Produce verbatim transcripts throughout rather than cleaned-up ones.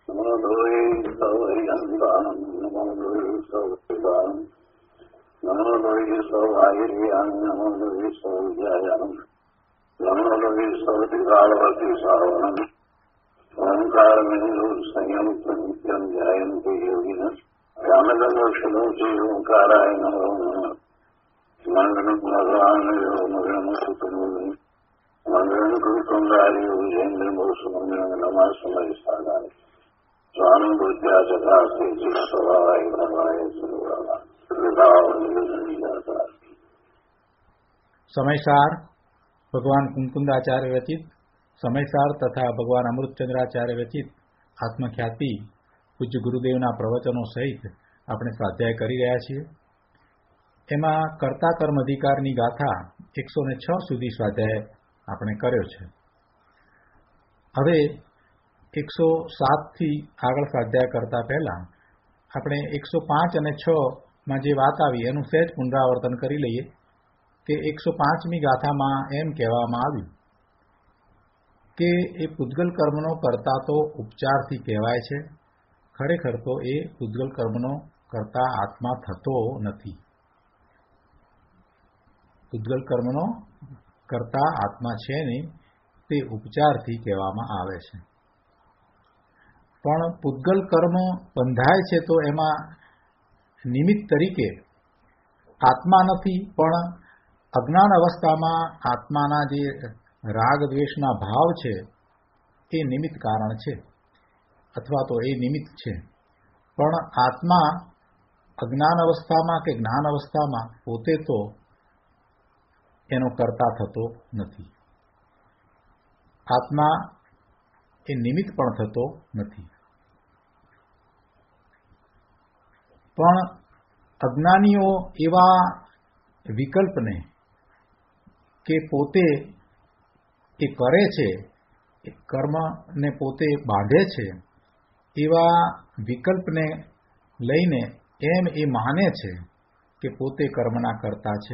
નમો લોહી સૌયંગાન નમો લોહી સૌદાન નમો લોહી સૌઆયર્યાન નમો લોહી સૌજ્યાયાન નમો લોહી સૌદિવાળવતી સાવનમ ઓંકાર મેરુ સંયમ નિત્યમ ધ્યાયંતિ યોગિન રામદમોક્ષણોચી ઓંકારાય નમો નમઃ મંગળમ ભગવાન યો મંગળમ સુતનોમી મંગળમ કુટુંબારી વિજેન્દ્ર મોસ મંગળમ નમઃ સમય સાગાય સ્વામી બુદ્ધ્યા ચકાસ્તે સ્વભાવાય ભગવાય સુરવાલા સમયસાર ભગવાન કુંકુંદાચાર્ય રચિત સમયસાર તથા ભગવાન અમૃતચંદ્રાચાર્ય રચિત આત્મખ્યાતિ પૂજ્ય ગુરુદેવના પ્રવચનો સહિત આપણે સ્વાધ્યાય કરી રહ્યા છીએ. એમાં કર્તા કર્મ અધિકારની ગાથા એકસો ને છ સુધી સ્વાધ્યાય આપણે કર્યો છે. હવે એકસો સાત થી આગળ સ્વાધ્યાય કરતા પહેલા આપણે એકસો પાંચ અને છ માં જે વાત આવી એનું સહેજ પુનરાવર્તન કરી લઈએ કે એકસો પાંચમી ગાથામાં એમ કહેવામાં આવ્યું કે એ પૂતગલ કર્મનો કરતા તો ઉપચારથી કહેવાય છે, ખરેખર તો એ પૂતગલ કર્મનો કરતા આત્મા થતો નથી. પૂતગલ કર્મનો કરતા આત્મા છે નહીં, તે ઉપચારથી કહેવામાં આવે છે. પણ પૂતગલ કર્મ બંધાય છે તો એમાં નિમિત્ત તરીકે આત્મા નથી, પણ અજ્ઞાન અવસ્થામાં આત્માના જે રાગ દ્વેષના ભાવ છે એ નિમિત્ત કારણ છે અથવા તો એ નિમિત્ત છે. પણ આત્મા અજ્ઞાન અવસ્થામાં કે જ્ઞાન અવસ્થામાં પોતે તો એનો કરતા થતો નથી. આત્મા એ નિમિત્ત પણ થતો નથી. પણ અજ્ઞાનીઓ એવા વિકલ્પને કે પોતે એ કરે છે, એ કર્મને પોતે બાંધે છે, એવા વિકલ્પને લઈને એમ એ માને છે કે પોતે કર્મના કરતા છે.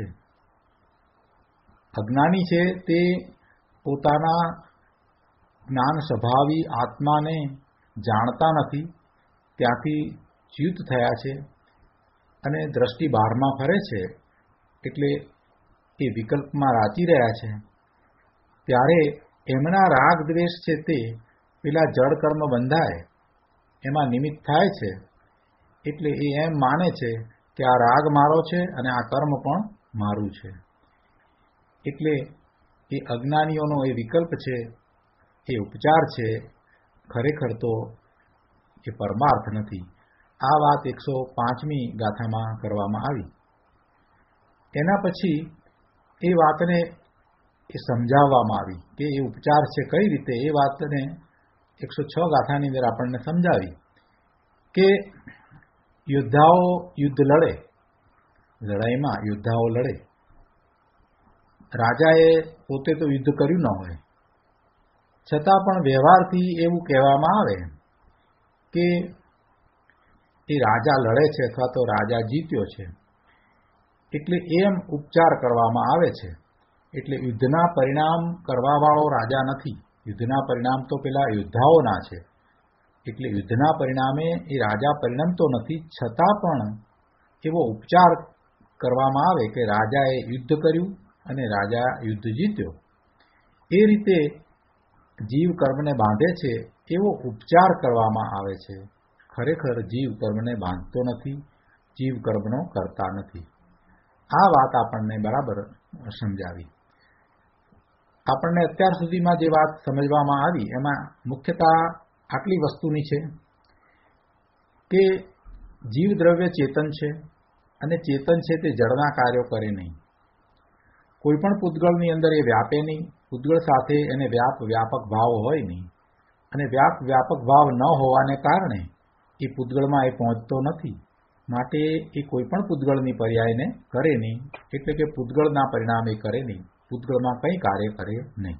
અજ્ઞાની છે તે પોતાના જ્ઞાન સ્વભાવી આત્માને જાણતા નથી, ત્યાંથી ચ્યુત થયા છે અને દ્રષ્ટિ બહારમાં ફરે છે, એટલે એ વિકલ્પમાં રાચી રહ્યા છે. ત્યારે એમના રાગ દ્વેષ છે તે પેલા જળ કર્મ બંધાય એમાં નિમિત્ત થાય છે. એટલે એ એમ માને છે કે આ રાગ મારો છે અને આ કર્મ પણ મારું છે. એટલે એ અજ્ઞાનીઓનો એ વિકલ્પ છે, એ ઉપચાર છે, ખરેખર તો એ પરમાર્થ નથી. આ વાત એકસો પાંચમી ગાથામાં કરવામાં આવી. એના પછી એ વાતને એ સમજાવવામાં આવી કે એ ઉપચાર છે કઈ રીતે. એ વાતને એકસો છ ગાથાની અંદર આપણને સમજાવી કે યોદ્ધાઓ યુદ્ધ લડે, લડાઈમાં યોદ્ધાઓ લડે. રાજાએ પોતે તો યુદ્ધ કર્યું ન હોય, છતાં પણ વ્યવહારથી એવું કહેવામાં આવે કે એ રાજા લડે છે અથવા તો રાજા જીત્યો છે, એટલે એમ ઉપચાર કરવામાં આવે છે. એટલે યુદ્ધના પરિણામ કરવાવાળો રાજા નથી, યુદ્ધના પરિણામ તો પેલા યોદ્ધાઓના છે. એટલે યુદ્ધના પરિણામે એ રાજા પરિણમતો નથી, છતાં પણ એવો ઉપચાર કરવામાં આવે કે રાજાએ યુદ્ધ કર્યું અને રાજા યુદ્ધ જીત્યો. એ રીતે જીવ કર્મને બાંધે છે એવો ઉપચાર કરવામાં આવે છે. ખરેખર જીવ કર્મને બાંધતો નથી, જીવ કર્મનો કરતા નથી. આ વાત આપણને બરાબર સમજાવી. આપણને અત્યાર સુધીમાં જે વાત સમજવામાં આવી એમાં મુખ્યતઃ આટલી વસ્તુની છે કે જીવ દ્રવ્ય ચેતન છે અને ચેતન છે તે જળના કાર્યો કરે નહીં. કોઈ પણ પૂતગળની અંદર એ વ્યાપે નહીં, પૂતગળ સાથે એને વ્યાપ વ્યાપક ભાવ હોય નહીં, અને વ્યાપ વ્યાપક ભાવ ન હોવાને કારણે એ પૂતગળમાં એ પહોંચતો નથી. માટે એ કોઈ પણ પૂતગળની પર્યાયને કરે નહીં, એટલે કે પૂતગળના પરિણામે કરે નહીં, પૂતગળમાં કંઈ કાર્ય કરે નહીં.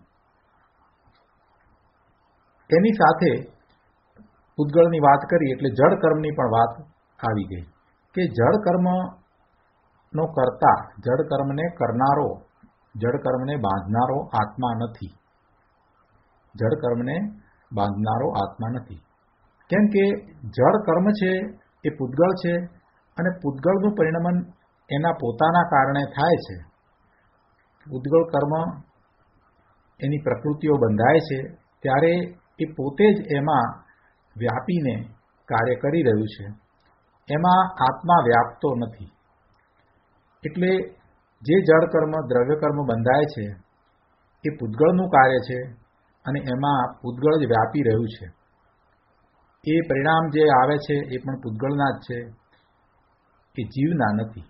એની સાથે પૂતગળની વાત કરી એટલે જળ કર્મની પણ વાત આવી ગઈ કે જળ કર્મનો કરતા, જળ કર્મને કરનારો, જળ કર્મને બાંધનારો આત્મા નથી. જળ કર્મને બાંધનારો આત્મા નથી. કેમ કે જળ કર્મ છે એ પૂતગળ છે અને પૂતગળનું પરિણમન એના પોતાના કારણે થાય છે. પૂતગળ કર્મ એની પ્રકૃતિઓ બંધાય છે ત્યારે એ પોતે જ એમાં વ્યાપીને કાર્ય કરી રહ્યું છે. એમાં આત્મા વ્યાપતો નથી. એટલે જે જળ કર્મ દ્રવ્ય કર્મ બંધાય છે એ પૂતગળનું કાર્ય છે અને એમાં પૂતગળ જ વ્યાપી રહ્યું છે. એ પરિણામ જે આવે છે એ પણ પૂતગળના જ છે, એ જીવના નથી.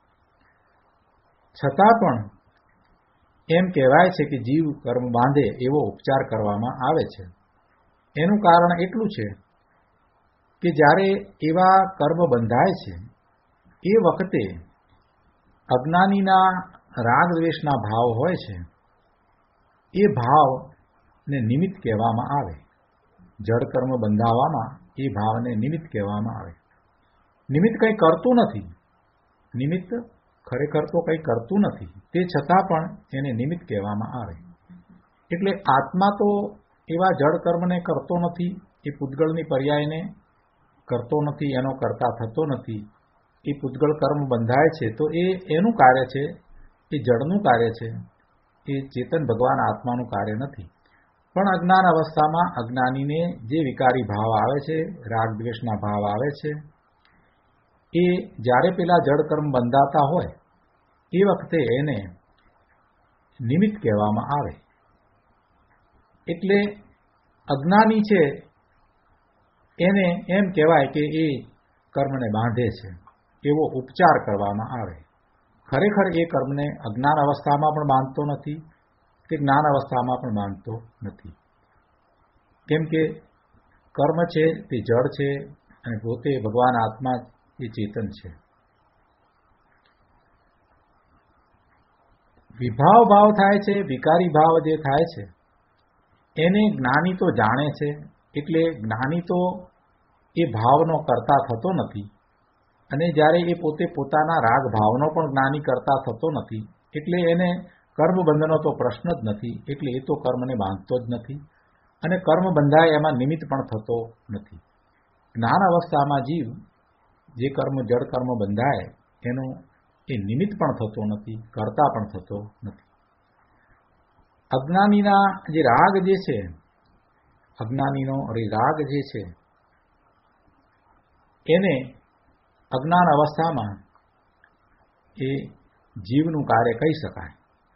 છતાં પણ એમ કહેવાય છે કે જીવ કર્મ બાંધે એવો ઉપચાર કરવામાં આવે છે. એનું કારણ એટલું છે કે જ્યારે એવા કર્મ બંધાય છે એ વખતે અજ્ઞાનીના રાગ દ્વેષના ભાવ હોય છે, એ ભાવને નિમિત્ત કહેવામાં આવે. જળ કર્મ બંધાવવામાં એ ભાવને નિમિત્ત કહેવામાં આવે. નિમિત્ત કંઈ કરતું નથી, નિમિત્ત ખરેખર તો કંઈ કરતું નથી, તે છતાં પણ એને નિમિત્ત કહેવામાં આવે. એટલે આત્મા તો એવા જળ કર્મને કરતો નથી, એ પૂતગળની પર્યાયને કરતો નથી, એનો કરતા થતો નથી. એ પૂતગળ કર્મ બંધાય છે તો એ એનું કાર્ય છે, એ જળનું કાર્ય છે, એ ચેતન ભગવાન આત્માનું કાર્ય નથી. પણ અજ્ઞાન અવસ્થામાં અજ્ઞાનીને જે વિકારી ભાવ આવે છે, રાગ દ્વેષના ભાવ આવે છે, એ જ્યારે પેલા જળ કર્મ બંધાતા હોય એ વખતે એને નિમિત્ત કહેવામાં આવે. એટલે અજ્ઞાની છે એને એમ કહેવાય કે એ કર્મને બાંધે છે, એવો ઉપચાર કરવામાં આવે. ખરેખર એ કર્મને અજ્ઞાન અવસ્થામાં પણ બાંધતો નથી કે જ્ઞાન અવસ્થામાં પણ બાંધતો નથી. કેમ કે કર્મ છે તે જળ છે અને પોતે ભગવાન આત્મા એ ચેતન છે. વિભાવ ભાવ થાય છે, વિકારી ભાવ જે થાય છે એને જ્ઞાની તો જાણે છે. એટલે જ્ઞાની તો એ ભાવનો કરતા થતો નથી અને જ્યારે એ પોતે પોતાના રાગ ભાવનો પણ જ્ઞાની કરતા થતો નથી એટલે એને કર્મ બંધનો તો પ્રશ્ન જ નથી. એટલે એ તો કર્મને બાંધતો જ નથી અને કર્મ બંધાય એમાં નિમિત્ત પણ થતો નથી. જ્ઞાન અવસ્થામાં જીવ જે કર્મ જળ કર્મ બંધાય એનો એ નિમિત્ત પણ થતો નથી, કરતા પણ થતો નથી. અજ્ઞાનીના જે રાગ જે છે, અજ્ઞાનીનો રાગ જે છે એને અજ્ઞાન અવસ્થામાં એ જીવનું કાર્ય કહી શકાય.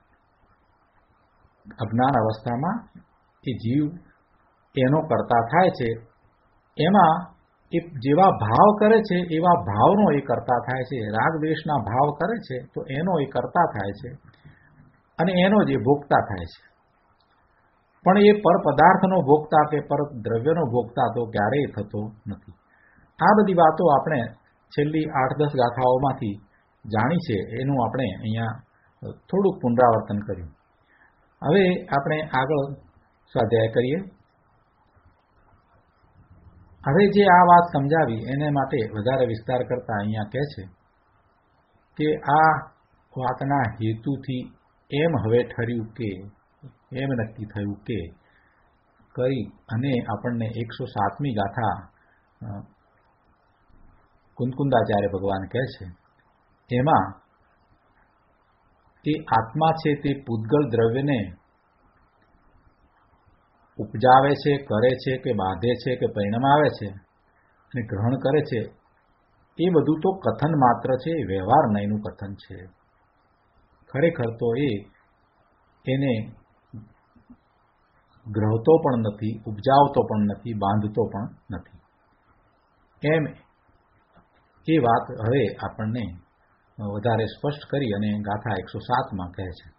અજ્ઞાન અવસ્થામાં એ જીવ એનો કરતા થાય છે. એમાં એ જેવા ભાવ કરે છે એવા ભાવનો એ કરતા થાય છે. રાગ દ્વેષના ભાવ કરે છે તો એનો એ કરતા થાય છે અને એનો જ એ ભોગતા થાય છે. પણ એ પર પદાર્થનો ભોગતા કે પર દ્રવ્યનો ભોગતા તો ક્યારેય થતો નથી. આ બધી વાતો આપણે છેલ્લી આઠ દસ ગાથાઓમાંથી જાણી છે, એનું આપણે અહીંયા થોડુંક પુનરાવર્તન કર્યું. હવે આપણે આગળ સ્વાધ્યાય કરીએ. હવે જે આ વાત સમજાવી એને માટે વધારે વિસ્તાર કરતા અહીંયા કહે છે કે આ વાતના હેતુથી એમ હવે ઠર્યું કે એમ નક્કી થયું કે કરી અને આપણને એકસો સાતમી ગાથા કુંદકુંદાચાર્ય ભગવાન કહે છે એમાં એ આત્મા છે તે પૂતગલ દ્રવ્યને ઉપજાવે છે, કરે છે કે બાંધે છે કે પરિણમાવે છે અને ગ્રહણ કરે છે, એ બધું તો કથન માત્ર છે, વ્યવહાર નહીંનું કથન છે. ખરેખર તો એ એને ગ્રહતો પણ નથી, ઉપજાવતો પણ નથી, બાંધતો પણ નથી. એમ એ વાત હવે આપણને વધારે સ્પષ્ટ કરી અને ગાથા એકસો સાતમાં કહે છે.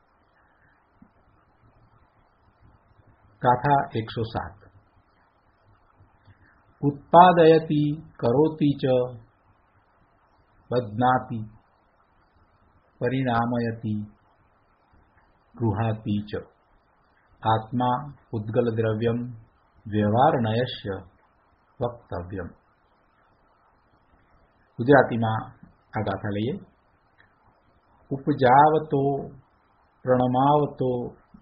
ગાથા એકસો સાત. ઉત્પાદયતિ કરોતિ ચ બધ્નાતિ પરિણામયતિ ગૃહાતિ ચ આત્મા ઉદ્ગલ દ્રવ્યમ વ્યવહારનયસ્ય વક્તવ્યમ. ગુજરાતીમાં આ ગાથા લઈએ. ઉપજાવતો, પ્રણમાવતો,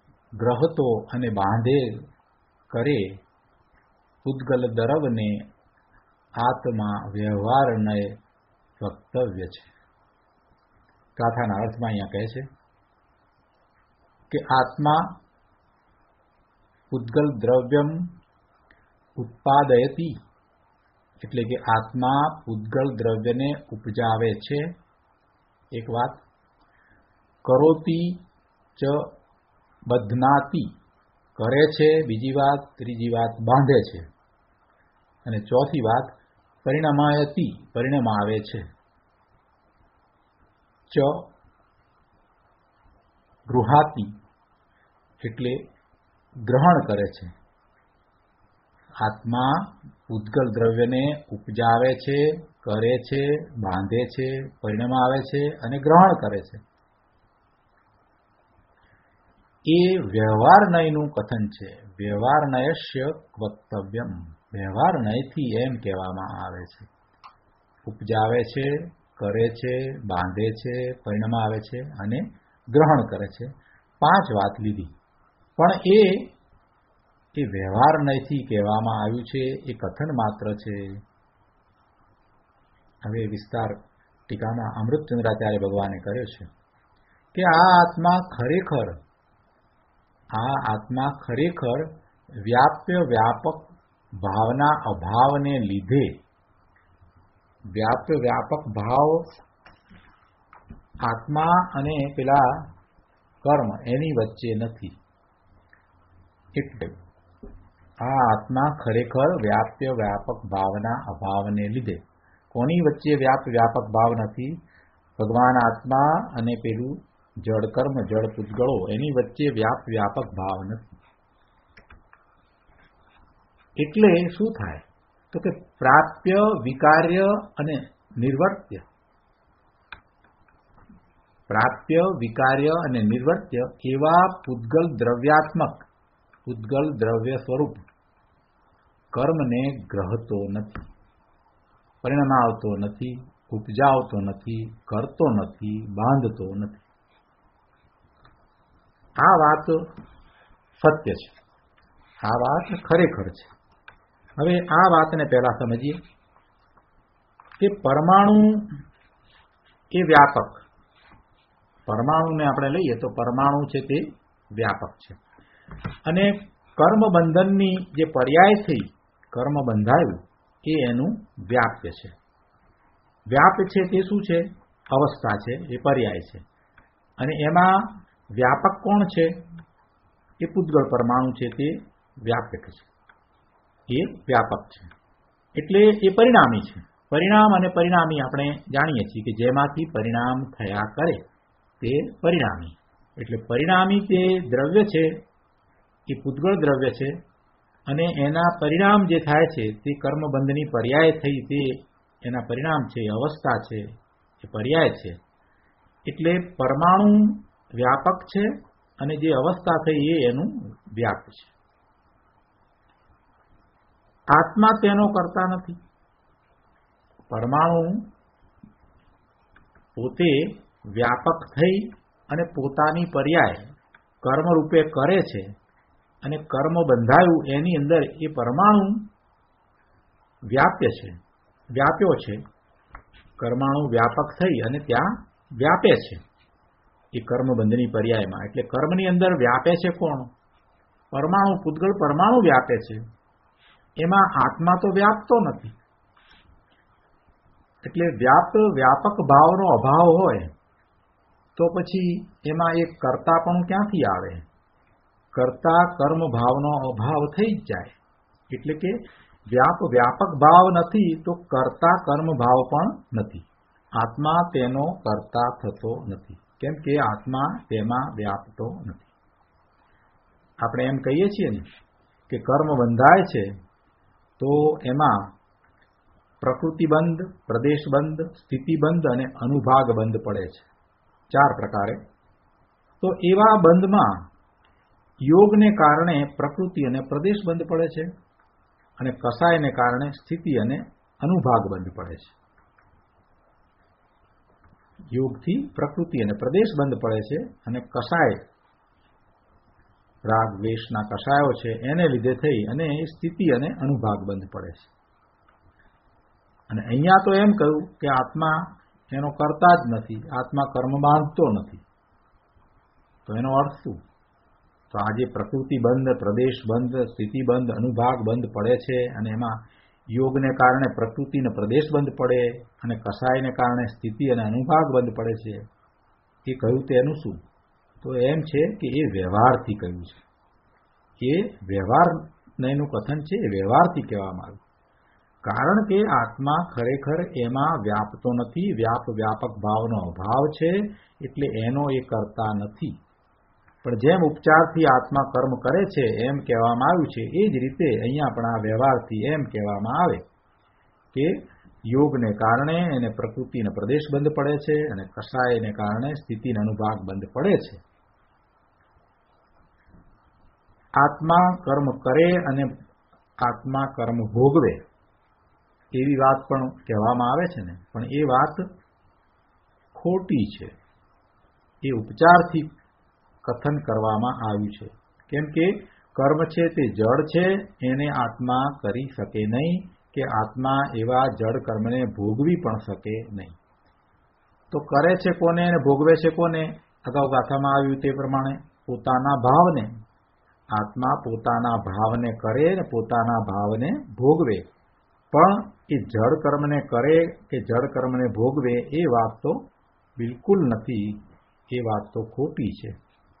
ગ્રહતો અને બાંધે કરે ઉદ્ગલ દ્રવને આત્મા વ્યવહારનય વક્તવ્ય છે. ગાથાના અર્થમાં અહીંયા કહે છે કે આત્મા ઉદ્ગલ દ્રવ્યમ ઉત્પાદયતી, એટલે કે આત્મા ઉદ્ગલ દ્રવ્યને ઉપજાવે છે એક વાત, કરોતી ચ બધ્નાતી, કરે છે બીજી વાત, ત્રીજી વાત બાંધે છે, અને ચોથી વાત પરિણમાયતી, પરિણામ આવે છે. ચ ગૃહાતી એટલે ગ્રહણ કરે છે. આત્મા ઉદ્ગલ દ્રવ્યને ઉપજાવે છે, કરે છે, બાંધે છે, પરિણામ આવે છે અને ગ્રહણ કરે છે. એ વ્યવહારનયનું કથન છે. વ્યવહારનયસ્ય વક્તવ્યમ, વ્યવહારનયથી એમ કહેવામાં આવે છે. ઉપજાવે છે, કરે છે, બાંધે છે, પરિણામ આવે છે અને ગ્રહણ કરે છે. પાંચ વાત લીધી, પણ એ એ વ્યવહારનયથી કહેવામાં આવ્યું છે, એ કથન માત્ર છે. હવે વિસ્તાર ટીકામાં અમૃતચંદ્રાચાર્ય ભગવાને કર્યો છે કે આ આત્મા ખરેખર આ આત્મા ખરેખર વ્યાપ્ય વ્યાપક ભાવના અભાવને લીધે, વ્યાપ્ય વ્યાપક ભાવ આત્મા અને પેલા કર્મ એની વચ્ચે નથી. એટલે આ આત્મા ખરેખર વ્યાપ્ય વ્યાપક ભાવના અભાવને લીધે, કોની વચ્ચે વ્યાપ વ્યાપક ભાવ નથી? ભગવાન આત્મા અને પેલું જળ કર્મ જળ પૂતગળો એની વચ્ચે વ્યાપ વ્યાપક ભાવ નથી. એટલે શું થાય તો કે પ્રાપ્ય વિકાર્ય અને નિર્વર્ત્ય, પ્રાપ્ય વિકાર્ય અને નિર્વર્ત્ય એવા પૂતગલ દ્રવ્યાત્મક પૂતગલ દ્રવ્ય સ્વરૂપ કર્મને ગ્રહતો નથી, પરિણામ આવતો નથી, ઉપજાવતો નથી, કરતો નથી, બાંધતો નથી. આ વાત સત્ય છે, આ વાત ખરેખર છે. હવે આ વાતને પહેલા સમજીએ કે પરમાણુ એ વ્યાપક, પરમાણુને આપણે લઈએ તો પરમાણુ છે તે વ્યાપક છે, અને કર્મ બંધનની જે પર્યાય થઈ, કર્મ બંધાયું એ એનું વ્યાપ્ય છે. વ્યાપ છે તે શું છે? અવસ્થા છે, એ પર્યાય છે. અને એમાં વ્યાપક કોણ છે? એ પૂતગળ પરમાણુ છે તે વ્યાપક છે, એ વ્યાપક છે. એટલે એ પરિણામી છે. પરિણામ અને પરિણામી આપણે જાણીએ છીએ કે જેમાંથી પરિણામ થયા કરે તે પરિણામી. એટલે પરિણામી તે દ્રવ્ય છે એ પૂતગળ દ્રવ્ય છે, અને એના પરિણામ જે થાય છે તે કર્મબંધની પર્યાય થઈ તે એના પરિણામ છે, અવસ્થા છે, એ પર્યાય છે. એટલે પરમાણુ વ્યાપક છે અને જે અવસ્થા થઈ એ એનું વ્યાપ છે. આત્મા તેનો કરતા નથી. પરમાણુ પોતે વ્યાપક થઈ અને પોતાની પર્યાય કર્મ રૂપે કરે છે, અને કર્મ બંધાયું એની અંદર એ પરમાણુ વ્યાપ્ય છે, વ્યાપ્યો છે. પરમાણુ વ્યાપક થઈ અને ત્યાં વ્યાપે છે એ કર્મબંધની પર્યાયમાં. એટલે કર્મની અંદર વ્યાપે છે કોણ? પરમાણુ, પૂતગળ પરમાણુ વ્યાપે છે. એમાં આત્મા તો વ્યાપતો નથી. એટલે વ્યાપ વ્યાપક ભાવનો અભાવ હોય તો પછી એમાં એક કર્તાપણું ક્યાંથી આવે? કર્તા કર્મ ભાવનો અભાવ થઈ જ જાય. એટલે કે વ્યાપ વ્યાપક ભાવ નથી તો કર્તા કર્મ ભાવ પણ નથી. આત્મા તેનો કર્તા થતો નથી, કેમ કે આત્મા તેમાં વ્યાપતો નથી. આપણે એમ કહીએ છીએ ને કે કર્મ બંધાય છે તો એમાં પ્રકૃતિબંધ, પ્રદેશબંધ, સ્થિતિબંધ અને અનુભાગ બંધ પડે છે, ચાર પ્રકારે. તો એવા બંધમાં યોગને કારણે પ્રકૃતિ અને પ્રદેશ બંધ પડે છે, અને કસાયને કારણે સ્થિતિ અને અનુભાગ બંધ પડે છે. યોગથી પ્રકૃતિ અને પ્રદેશ બંધ પડે છે, અને કસાય રાગ દ્વેષના કસાયો છે એને લીધે થઈ અને સ્થિતિ અને અનુભાગ બંધ પડે છે. અને અહીંયા તો એમ કહ્યું કે આત્મા એનો કરતા જ નથી, આત્મા કર્મ બાંધતો નથી. તો એનો અર્થ શું? તો આજે પ્રકૃતિ બંધ, પ્રદેશ બંધ, સ્થિતિ બંધ, અનુભાગ બંધ પડે છે, અને એમાં યોગને કારણે પ્રકૃતિ અને પ્રદેશ બંધ પડે, અને કસાયને કારણે સ્થિતિ અને અનુભાગ બંધ પડે છે. એ કહ્યું તેનું શું? તો એમ છે કે એ વ્યવહારથી કહ્યું છે. એ વ્યવહારનું કથન છે, એ વ્યવહારથી કહેવામાં આવ્યું. કારણ કે આત્મા ખરેખર એમાં વ્યાપતો નથી, વ્યાપ વ્યાપક ભાવનો અભાવ છે, એટલે એનો એ કરતા નથી. પણ જેમ ઉપચારથી આત્મા કર્મ કરે છે એમ કહેવામાં આવ્યું છે, એ જ રીતે અહીંયા પણ આ વ્યવહારથી એમ કહેવામાં આવે કે યોગને કારણે એને પ્રકૃતિનો પ્રદેશ બંધ પડે છે, અને કસાયને કારણે સ્થિતિનો અનુભાગ બંધ પડે છે. આત્મા કર્મ કરે અને આત્મા કર્મ ભોગવે એવી વાત પણ કહેવામાં આવે છે ને, પણ એ વાત ખોટી છે. એ ઉપચારથી કથન કરવામાં આવ્યું છે. કેમ કે કર્મ છે તે જડ છે, એને આત્મા કરી શકે નહીં, કે આત્મા એવા જડ કર્મને ભોગવી પણ શકે નહીં. તો કરે છે કોને અને ભોગવે છે કોને? અગાઉ ગાથામાં આવ્યું તે પ્રમાણે પોતાના ભાવને. આત્મા પોતાના ભાવને કરે ને પોતાના ભાવને ભોગવે. પણ એ જડ કર્મને કરે કે જડ કર્મને ભોગવે એ વાત તો બિલકુલ નથી, એ વાત તો ખોટી છે.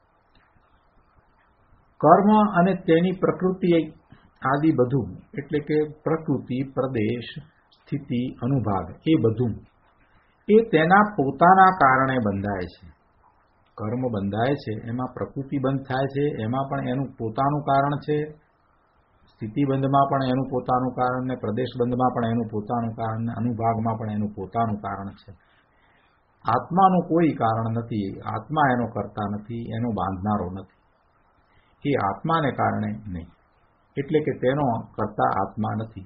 કર્મ અને તેની પ્રકૃતિ આદિ બધું, એટલે કે પ્રકૃતિ, પ્રદેશ, સ્થિતિ, અનુભાગ, એ બધું એ તેના પોતાના કારણે બંધાય છે. કર્મ બંધાય છે એમાં પ્રકૃતિ બંધ થાય છે, એમાં પણ એનું પોતાનું કારણ છે. સ્થિતિ બંધમાં પણ એનું પોતાનું કારણ, ને પ્રદેશ બંધમાં પણ એનું પોતાનું કારણ, ને અનુભાગમાં પણ એનું પોતાનું કારણ છે. આત્માનું કોઈ કારણ નથી. આત્મા એનો કરતા નથી, એનો બાંધનારો નથી. એ આત્માને કારણે નહીં, એટલે કે તેનો કરતા આત્મા નથી.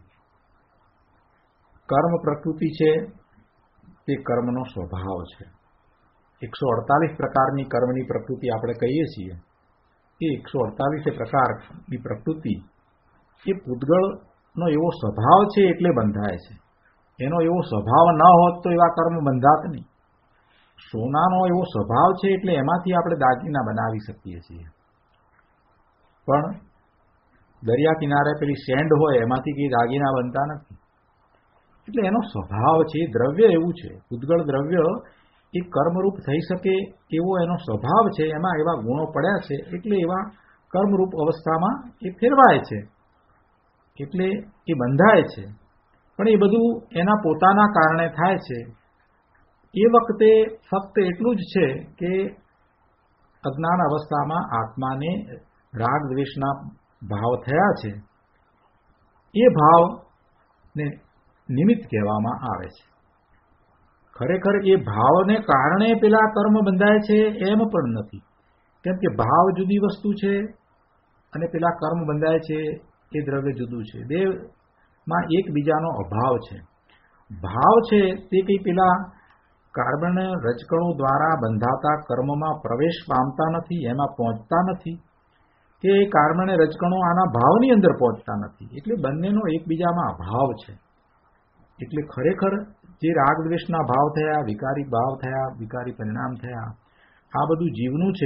કર્મ પ્રકૃતિ છે તે કર્મનો સ્વભાવ છે. એકસો અડતાલીસ પ્રકારની કર્મની પ્રકૃતિ આપણે કહીએ છીએ, એ એકસો અડતાલીસ પ્રકારની પ્રકૃતિ એ પૂતગળનો એવો સ્વભાવ છે એટલે બંધાય છે. એનો એવો સ્વભાવ ન હોત તો એવા કર્મ બંધાત નહીં. સોનાનો એવો સ્વભાવ છે એટલે એમાંથી આપણે દાગીના બનાવી શકીએ છીએ, પણ દરિયા કિનારે પેલી સેન્ડ હોય એમાંથી કઈ દાગીના બનતા નથી. એટલે એનો સ્વભાવ છે, દ્રવ્ય એવું છે. પૂતગળ દ્રવ્ય એ કર્મરૂપ થઈ શકે એવો એનો સ્વભાવ છે, એમાં એવા ગુણો પડ્યા છે, એટલે એવા કર્મરૂપ અવસ્થામાં એ ફેરવાય છે, એટલે એ બંધાય છે. પણ એ બધું એના પોતાના કારણે થાય છે. એ વખતે ફક્ત એટલું જ છે કે અજ્ઞાન અવસ્થામાં આત્માને રાગ દ્વેષના ભાવ થયા છે, એ ભાવને નિમિત્ત કહેવામાં આવે છે. ખરેખર એ ભાવને કારણે પેલા કર્મ બંધાય છે એમ પણ નથી, કેમ કે ભાવ જુદી વસ્તુ છે અને પેલા કર્મ બંધાય છે એ દ્રવ્ય જુદું છે. બેમાં એકબીજાનો અભાવ છે. ભાવ છે તે કંઈ પેલા કાર્બન રજકણો દ્વારા બંધાતા કર્મમાં પ્રવેશ પામતા નથી, એમાં પહોંચતા નથી, કે કાર્બન રજકણો આના ભાવની અંદર પહોંચતા નથી. એટલે બંનેનો એકબીજામાં અભાવ છે. એટલે ખરેખર જે રાગ દ્વેષના ભાવ થયા, વિકારી ભાવ થયા, વિકારી પરિણામ થયા, આ બધું જીવનું છે.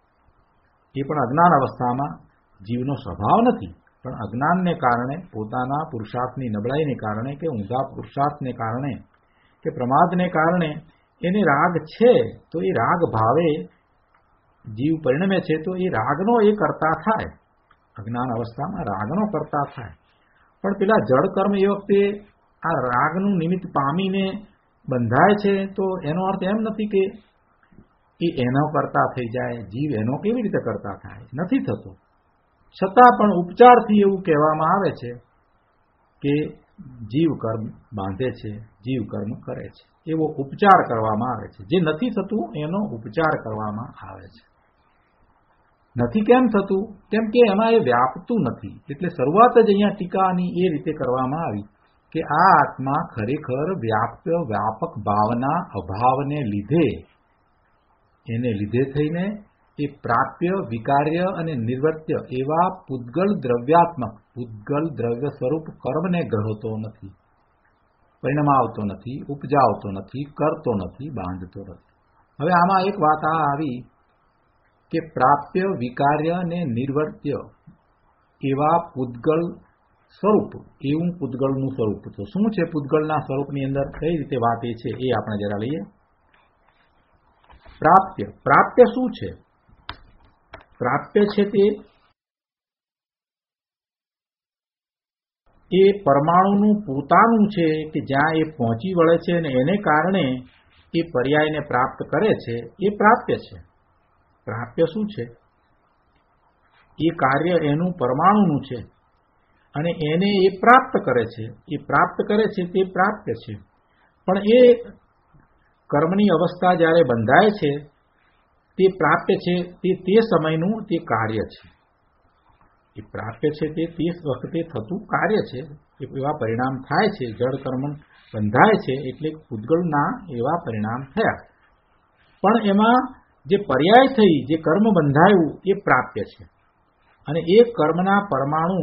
એ પણ અજ્ઞાન અવસ્થામાં જીવનો સ્વભાવ નથી, પણ અજ્ઞાનને કારણે, પોતાના પુરુષાર્થની નબળાઈને કારણે, કે ઊંધા પુરુષાર્થને કારણે, કે પ્રમાદને કારણે એને રાગ છે. તો એ રાગ ભાવે જીવ પરિણમે છે, તો એ રાગનો એ કરતા થાય. અજ્ઞાન અવસ્થામાં રાગનો કરતા થાય. પણ પેલા જળ કર્મ એ વખતે આ રાગનું નિમિત્ત પામીને બંધાય છે, તો એનો અર્થ એમ નથી કે એ એનો કરતા થઈ જાય. જીવ એનો કેવી રીતે કરતા થાય? નથી થતો. છતાં પણ ઉપચારથી એવું કહેવામાં આવે છે કે જીવ કર્મ બાંધે છે, જીવ કર્મ કરે છે, એવો ઉપચાર કરવામાં આવે છે. જે નથી થતું એનો ઉપચાર કરવામાં આવે છે. નથી કેમ થતું? કેમ કે એમાં એ વ્યાપતું નથી. એટલે શરૂઆત જ અહીંયા ટીકાની એ રીતે કરવામાં આવી કે આ આત્મા ખરેખર વ્યાપ્ય વ્યાપક ભાવના અભાવને લીધે, એને લીધે થઈને એ પ્રાપ્ય, વિકાર્ય અને નિવૃત્ય એવા પૂતગલ દ્રવ્યાત્મક, પૂતગલ દ્રવ્ય સ્વરૂપ કર્મને ગ્રહતો નથી. પરિણામ આવતો નથી, ઉપજાવતો નથી, કરતો નથી, બાંધતો નથી. હવે આમાં એક વાત આ આવી કે પ્રાપ્ય, વિકાર્ય અને નિર્વર્ત્ય એવા પૂતગળ સ્વરૂપ, એવું પૂતગળનું સ્વરૂપ. તો શું છે પૂતગળના સ્વરૂપની અંદર કઈ રીતે વાત એ છે એ આપણે જરા લઈએ. પ્રાપ્ય, પ્રાપ્ય શું છે? પ્રાપ્ય છે તે એ પરમાણુનું પોતાનું છે કે જ્યાં એ પહોંચી વળે છે અને એને કારણે એ પર્યાયને પ્રાપ્ત કરે છે, એ પ્રાપ્ય છે. પ્રાપ્ય શું છે? એ કાર્ય એનું પરમાણુનું છે અને એને એ પ્રાપ્ત કરે છે. એ પ્રાપ્ત કરે છે તે પ્રાપ્ય છે. પણ એ કર્મની અવસ્થા જ્યારે બંધાય છે તે પ્રાપ્ય છે, તે તે સમયનું તે કાર્ય છે. એ પ્રાપ્ય છે તે તે વખતે થતું કાર્ય છે. એવા પરિણામ થાય છે. જળ કર્મ બંધાય છે એટલે પૂતગળના એવા પરિણામ થયા. પણ એમાં જે પર્યાય થઈ, જે કર્મ બંધાયું એ પ્રાપ્ય છે અને એ કર્મના પરમાણુ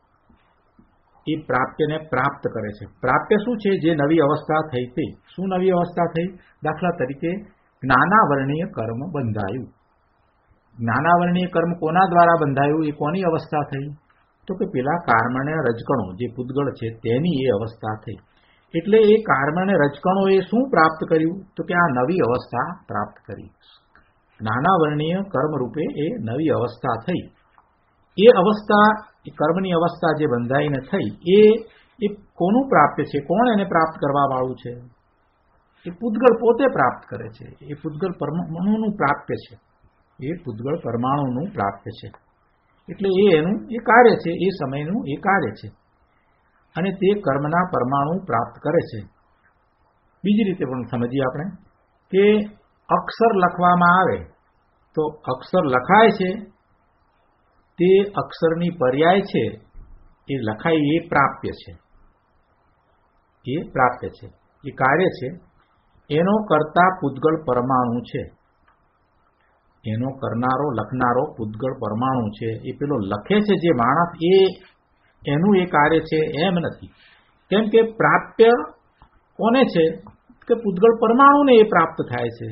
એ પ્રાપ્યને પ્રાપ્ત કરે છે. પ્રાપ્ય શું છે? જે નવી અવસ્થા થઈ તે. શું નવી અવસ્થા થઈ? દાખલા તરીકે જ્ઞાનાવરણીય કર્મ બંધાયું. જ્ઞાનાવરણીય કર્મ કોના દ્વારા બંધાયું? એ કોની અવસ્થા થઈ? તો કે પેલા કાર્મણે રજકણો જે પૂતગળ છે તેની એ અવસ્થા થઈ. એટલે એ કાર્મણે રજકણો એ શું પ્રાપ્ત કર્યું? તો કે આ નવી અવસ્થા પ્રાપ્ત કરી. જ્ઞાનાવરણીય કર્મ રૂપે એ નવી અવસ્થા થઈ. એ અવસ્થા, એ કર્મની અવસ્થા જે બંધાઈને થઈ એ એ કોનું પ્રાપ્ય છે? કોણ એને પ્રાપ્ત કરવા વાળું છે? એ પૂતગળ પોતે પ્રાપ્ત કરે છે. એ પૂતગળ પરમાણુનું પ્રાપ્ય છે. એ પૂતગળ પરમાણુનું પ્રાપ્ય છે. એટલે એ એનું એ કાર્ય છે, એ સમયનું એ કાર્ય છે અને તે કર્મના પરમાણુ પ્રાપ્ત કરે છે. બીજી રીતે પણ સમજીએ આપણે કે અક્ષર લખવામાં આવે તો અક્ષર લખાય છે તે અક્ષરની પર્યાય છે, એ લખાય એ પ્રાપ્ય છે. એ પ્રાપ્ય છે, એ કાર્ય છે. એનો કરતા પૂતગળ પરમાણુ છે. એનો કરનારો, લખનારો પૂતગળ પરમાણુ છે. એ પેલો લખે છે જે માણસ, એ એનું એ કાર્ય છે એમ નથી. કેમ કે પ્રાપ્ય કોને છે? કે પૂતગળ પરમાણુને એ પ્રાપ્ત થાય છે.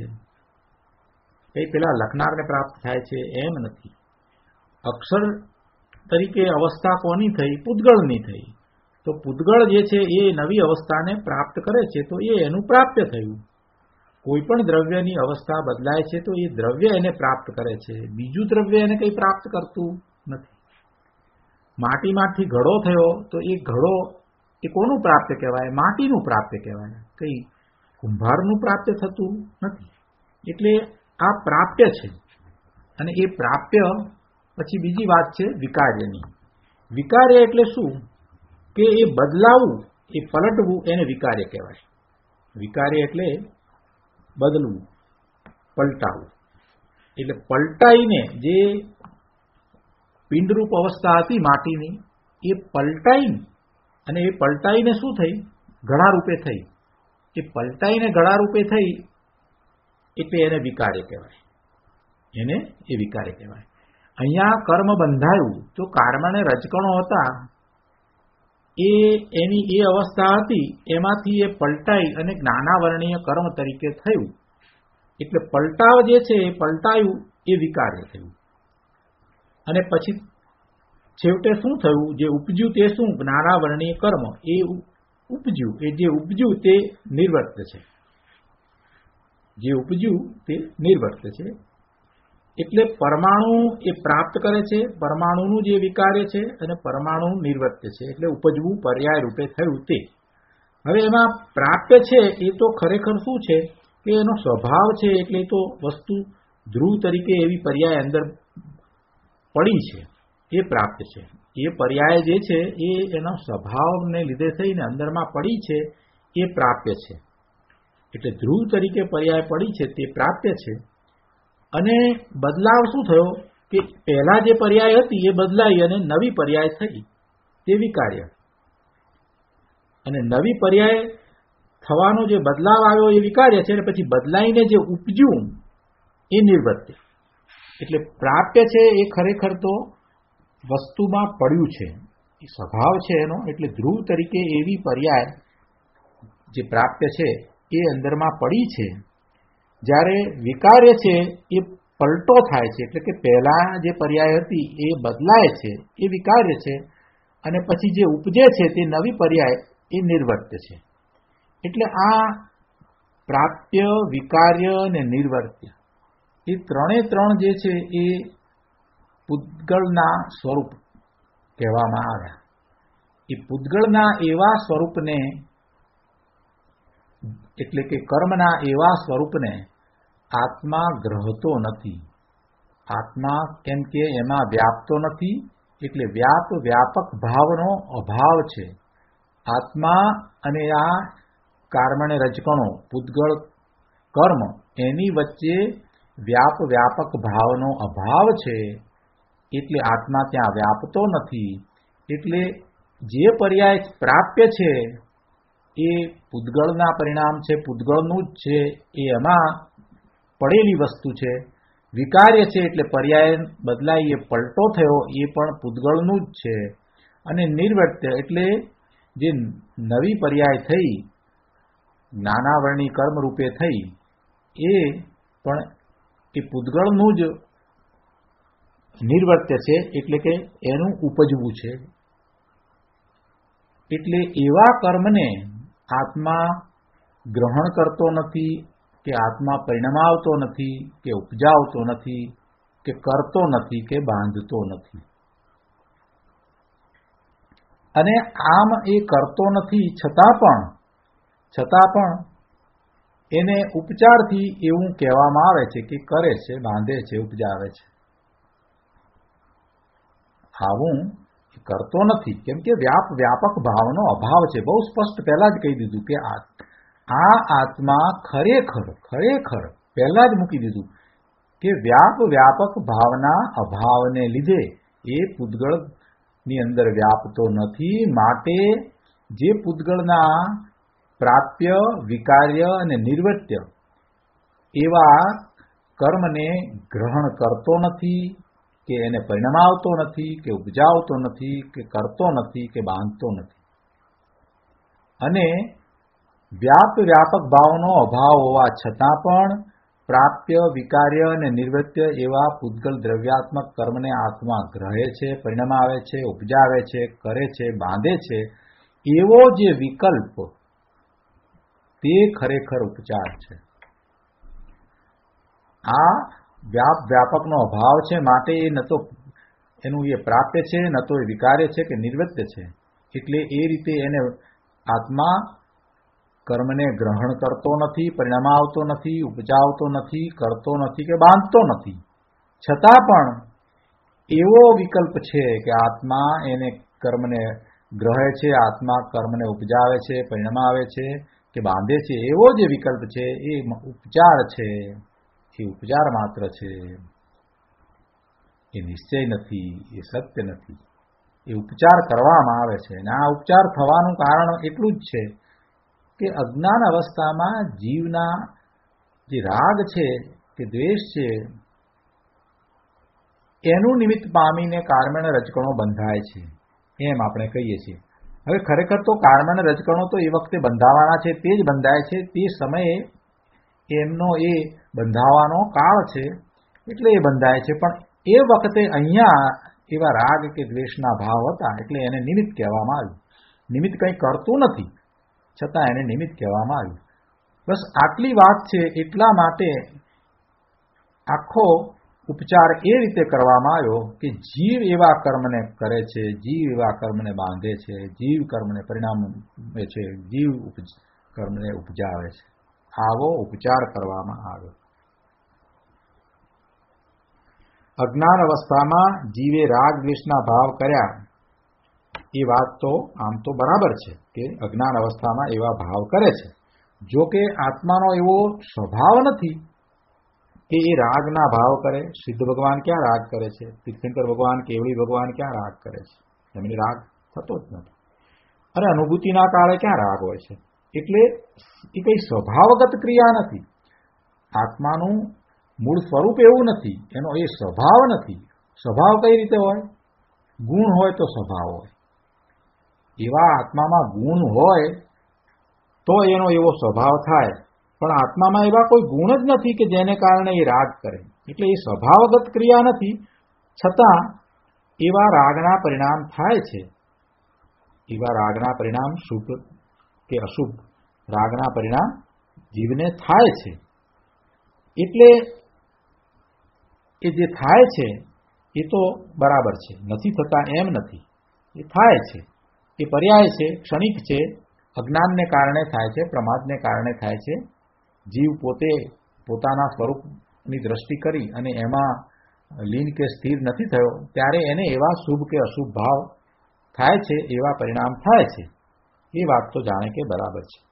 એ પેલા લખનારને પ્રાપ્ત થાય છે એમ નથી. અક્ષર તરીકે અવસ્થા કોની થઈ? પૂતગળની થઈ. તો પૂતગળ જે છે એ નવી અવસ્થાને પ્રાપ્ત કરે છે તો એ એનું પ્રાપ્ય થયું. કોઈ પણ દ્રવ્યની અવસ્થા બદલાય છે તો એ દ્રવ્ય એને પ્રાપ્ત કરે છે, બીજું દ્રવ્ય એને કંઈ પ્રાપ્ત કરતું નથી. માટીમાંથી ઘડો થયો તો એ ઘડો એ કોનું પ્રાપ્ય કહેવાય? માટીનું પ્રાપ્ય કહેવાય, કંઈ કુંભારનું પ્રાપ્ય થતું નથી. એટલે આ પ્રાપ્ય છે અને એ પ્રાપ્ય પછી બીજી વાત છે વિકાર્યની. વિકાર્ય એટલે શું? કે એ બદલાવું, એ પલટવું, એને વિકાર્ય કહેવાય. વિકાર્ય એટલે બદલવું, પલટાવું. એટલે પલટાઈને જે પિંડરૂપ અવસ્થા હતી માટીની એ પલટાઈ અને એ પલટાઈને શું થઈ? ઘડા રૂપે થઈ. એ પલટાઈને ઘડા રૂપે થઈ એટલે એને વિકાર્ય કહેવાય. એને એ વિકાર્ય કહેવાય. અહીંયા કર્મ બંધાયું તો કર્મને રજકણો હતા એ એની એ અવસ્થા હતી, એમાંથી એ પલટાઈ અને જ્ઞાનાવરણીય કર્મ તરીકે થયું. એટલે પલટાવ જે છે એ પલટાયું એ વિકાર્ય થયું. અને પછી છેવટે શું થયું? જે ઉપજ્યું તે શું? જ્ઞાનાવરણીય કર્મ એ ઉપજ્યું. એ જે ઉપજ્યું તે નિર્વર્ત છે. જે ઉપજ્યું તે નિર્વર્ત છે. એટલે પરમાણુ એ પ્રાપ્ત કરે છે, પરમાણુનું જે વિકાર્ય છે અને પરમાણુ નિર્વર્ત્ય છે. એટલે ઉપજવું પર્યાય રૂપે થયું તે. હવે એમાં પ્રાપ્ય છે એ તો ખરેખર શું છે કે એનો સ્વભાવ છે. એટલે તો વસ્તુ ધ્રુવ તરીકે એવી પર્યાય અંદર પડી છે એ પ્રાપ્ય છે. એ પર્યાય જે છે એ એનો સ્વભાવને લીધે થઈને અંદરમાં પડી છે એ પ્રાપ્ય છે. એટલે ધ્રુવ તરીકે પર્યાય પડી છે તે પ્રાપ્ય છે. અને બદલાવ શું થયો કે પહેલા જે પર્યાય હતી એ બદલાઈ અને નવી પર્યાય થઈ તે વિકાર્ય. અને નવી પર્યાય થવાનો જે બદલાવ આવ્યો એ વિકાર્ય છે અને પછી બદલાઈને જે ઉપજ્યું એ નિર્વર્ત્ય. એટલે પ્રાપ્ય છે એ ખરેખર તો વસ્તુમાં પડ્યું છે, એ સ્વભાવ છે એનો. એટલે ધ્રુવ તરીકે એવી પર્યાય જે પ્રાપ્ય છે એ અંદરમાં પડી છે. જ્યારે વિકાર્ય છે એ પલટો થાય છે, એટલે કે પહેલા જે પર્યાય હતી એ બદલાય છે, એ વિકાર્ય છે, અને પછી જે ઉપજે છે તે નવી પર્યાય એ નિર્વર્ત્ય છે. એટલે આ પ્રાપ્ય, વિકાર્ય અને નિર્વર્ત્ય એ ત્રણે ત્રણ જે છે એ પૂતગળના સ્વરૂપ કહેવામાં આવ્યા. એ પૂતગળના એવા સ્વરૂપને, એટલે કે કર્મના એવા સ્વરૂપને આત્મા ગ્રહતો નથી. આત્મા કેમ કે એમાં વ્યાપતો નથી, એટલે વ્યાપ વ્યાપક ભાવનો અભાવ છે. આત્મા અને આ કર્મને રજકણો પૂતગળ કર્મ એની વચ્ચે વ્યાપ વ્યાપક ભાવનો અભાવ છે, એટલે આત્મા ત્યાં વ્યાપતો નથી. એટલે જે પર્યાય પ્રાપ્ય છે એ પૂતગળના પરિણામ છે, પૂતગળનું જ છે, એ એમાં પડેલી વસ્તુ છે. વિકાર્ય છે એટલે પર્યાય બદલાઈ, એ પલટો થયો, એ પણ પૂતગળનું જ છે. અને નિર્વર્ત્ય એટલે જે નવી પર્યાય થઈ, નાનાવર્ણી કર્મ રૂપે થઈ, એ પણ એ પૂતગળનું જ નિર્વર્ત્ય છે, એટલે કે એનું ઉપજવું છે. એટલે એવા કર્મને આત્મા ગ્રહણ કરતો નથી, કે આત્મા પરિણમાવતો નથી, કે ઉપજાવતો નથી, કે કરતો નથી, કે બાંધતો નથી. અને આમ એ કરતો નથી છતાં પણ છતાં પણ એને ઉપચારથી એવું કહેવામાં આવે છે કે કરે છે, બાંધે છે, ઉપજાવે છે. આવું કરતો નથી, કેમ કે વ્યાપ વ્યાપક ભાવનો અભાવ છે. બહુ સ્પષ્ટ પહેલા જ કહી દીધું કે આ આત્મા ખરેખર ખરેખર પહેલા જ મૂકી દીધું કે વ્યાપ વ્યાપક ભાવના અભાવને લીધે એ પૂતગળની અંદર વ્યાપતો નથી. માટે જે પૂતગળના પ્રાપ્ય, વિકાર્ય અને નિર્વર્ત્ય એવા કર્મને ગ્રહણ કરતો નથી, કે એને પરિણમાવતો નથી, કે ઉપજાવતો નથી, કે કરતો નથી, કે બાંધતો નથી. અને વ્યાપ વ્યાપક ભાવનો અભાવ હોવા છતાં પણ પ્રાપ્ય, વિકાર્ય અને નિર્વૃત્ય એવા પૂતગલ દ્રવ્યાત્મક કર્મને આત્મા ગ્રહે છે, પરિણમાવે છે, ઉપજાવે છે, કરે છે, બાંધે છે. એવો જે વિકલ્પ તે ખરેખર ઉપચાર છે. આ વ્યાપ વ્યાપકનો અભાવ છે, માટે એ ન તો એનું એ પ્રાપ્ય છે, ન તો એ વિકાર્ય છે કે નિર્વૃત્ય છે. એટલે એ રીતે એને આત્મા કર્મને ગ્રહણ કરતો નથી, પરિણમાવતો નથી, ઉપજાવતો નથી, કરતો નથી કે બાંધતો નથી. છતાં પણ એવો વિકલ્પ છે કે આત્મા એને કર્મને ગ્રહે છે, આત્મા કર્મને ઉપજાવે છે, પરિણમાવે છે કે બાંધે છે. એવો જે વિકલ્પ છે એ ઉપચાર છે, એ ઉપચાર માત્ર છે. એ નિશ્ચય નથી, એ સત્ય નથી. એ ઉપચાર કરવામાં આવે છે. અને આ ઉપચાર થવાનું કારણ એટલું જ છે કે અજ્ઞાન અવસ્થામાં જીવના જે રાગ છે કે દ્વેષ છે એનું નિમિત્ત પામીને કર્મણ રજકણો બંધાય છે, એમ આપણે કહીએ છીએ. હવે ખરેખર તો કર્મણ રજકણો તો એ વખતે બંધાવાના છે, તે જ બંધાય છે, તે સમયે એમનો એ બંધાવાનો કાળ છે, એટલે એ બંધાય છે. પણ એ વખતે અહીંયા એવા રાગ કે દ્વેષના ભાવ હતા, એટલે એને નિમિત્ત કહેવામાં આવ્યું. નિમિત્ત કંઈ કરતું નથી, છતાં એને નિમિત્ત કહેવામાં આવ્યું. બસ આટલી વાત છે. એટલા માટે આખો ઉપચાર એ રીતે કરવામાં આવ્યો કે જીવ એવા કર્મને કરે છે, જીવ એવા કર્મને બાંધે છે, જીવ કર્મને પરિણામે છે, જીવ કર્મને ઉપજાવે છે. આવો ઉપચાર કરવામાં આવ્યો. અજ્ઞાન અવસ્થામાં જીવે રાગ દ્વેષના ભાવ કર્યા એ વાત તો આમ તો બરાબર છે કે અજ્ઞાન અવસ્થામાં એવા ભાવ કરે છે. જો કે આત્માનો એવો સ્વભાવ નથી કે એ રાગના ભાવ કરે. સિદ્ધ ભગવાન ક્યાં રાગ કરે છે? તીર્થંકર ભગવાન, કેવળી ભગવાન ક્યાં રાગ કરે છે? એમને રાગ થતો જ નથી. અને અનુભૂતિના કાળે ક્યાં રાગ હોય છે? એટલે એ કઈ સ્વભાવગત ક્રિયા નથી. આત્માનું મૂળ સ્વરૂપ એવું નથી, એનો એ સ્વભાવ નથી. સ્વભાવ કઈ રીતે હોય? ગુણ હોય તો સ્વભાવ હોય. એવા આત્મામાં ગુણ હોય તો એનો એવો સ્વભાવ થાય. પણ આત્મામાં એવા કોઈ ગુણ જ નથી કે જેને કારણે એ રાગ કરે. એટલે એ સ્વભાવગત ક્રિયા નથી, છતાં એવા રાગના પરિણામ થાય છે. એવા રાગના પરિણામ શુભ કે અશુભ રાગના પરિણામ જીવને થાય છે. એટલે એ જે થાય છે એ તો બરાબર છે, નથી થતા એમ નથી. એ થાય છે, એ પર્યાય છે, ક્ષણિક છે, અજ્ઞાનને કારણે થાય છે, પ્રમાદને કારણે થાય છે. જીવ પોતે પોતાના સ્વરૂપની દ્રષ્ટિ કરી અને એમાં લીન કે સ્થિર નથી થયો, ત્યારે એને એવા શુભ કે અશુભ ભાવ થાય છે, એવા પરિણામ થાય છે. એ વાત તો જાણે કે બરાબર છે.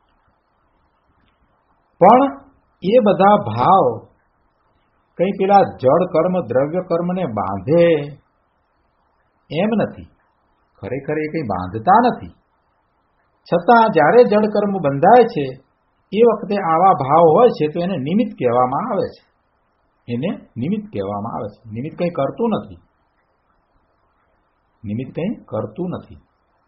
પણ એ બધા ભાવ કંઈ પેલા જળ કર્મ દ્રવ્ય કર્મને બાંધે એમ નથી. ખરેખર એ કંઈ બાંધતા નથી. છતાં જ્યારે જળ કર્મ બંધાય છે એ વખતે આવા ભાવ હોય છે તો એને નિમિત્ત કહેવામાં આવે છે. એને નિમિત્ત કહેવામાં આવે છે. નિમિત્ત કંઈ કરતું નથી. નિમિત્ત કંઈ કરતું નથી.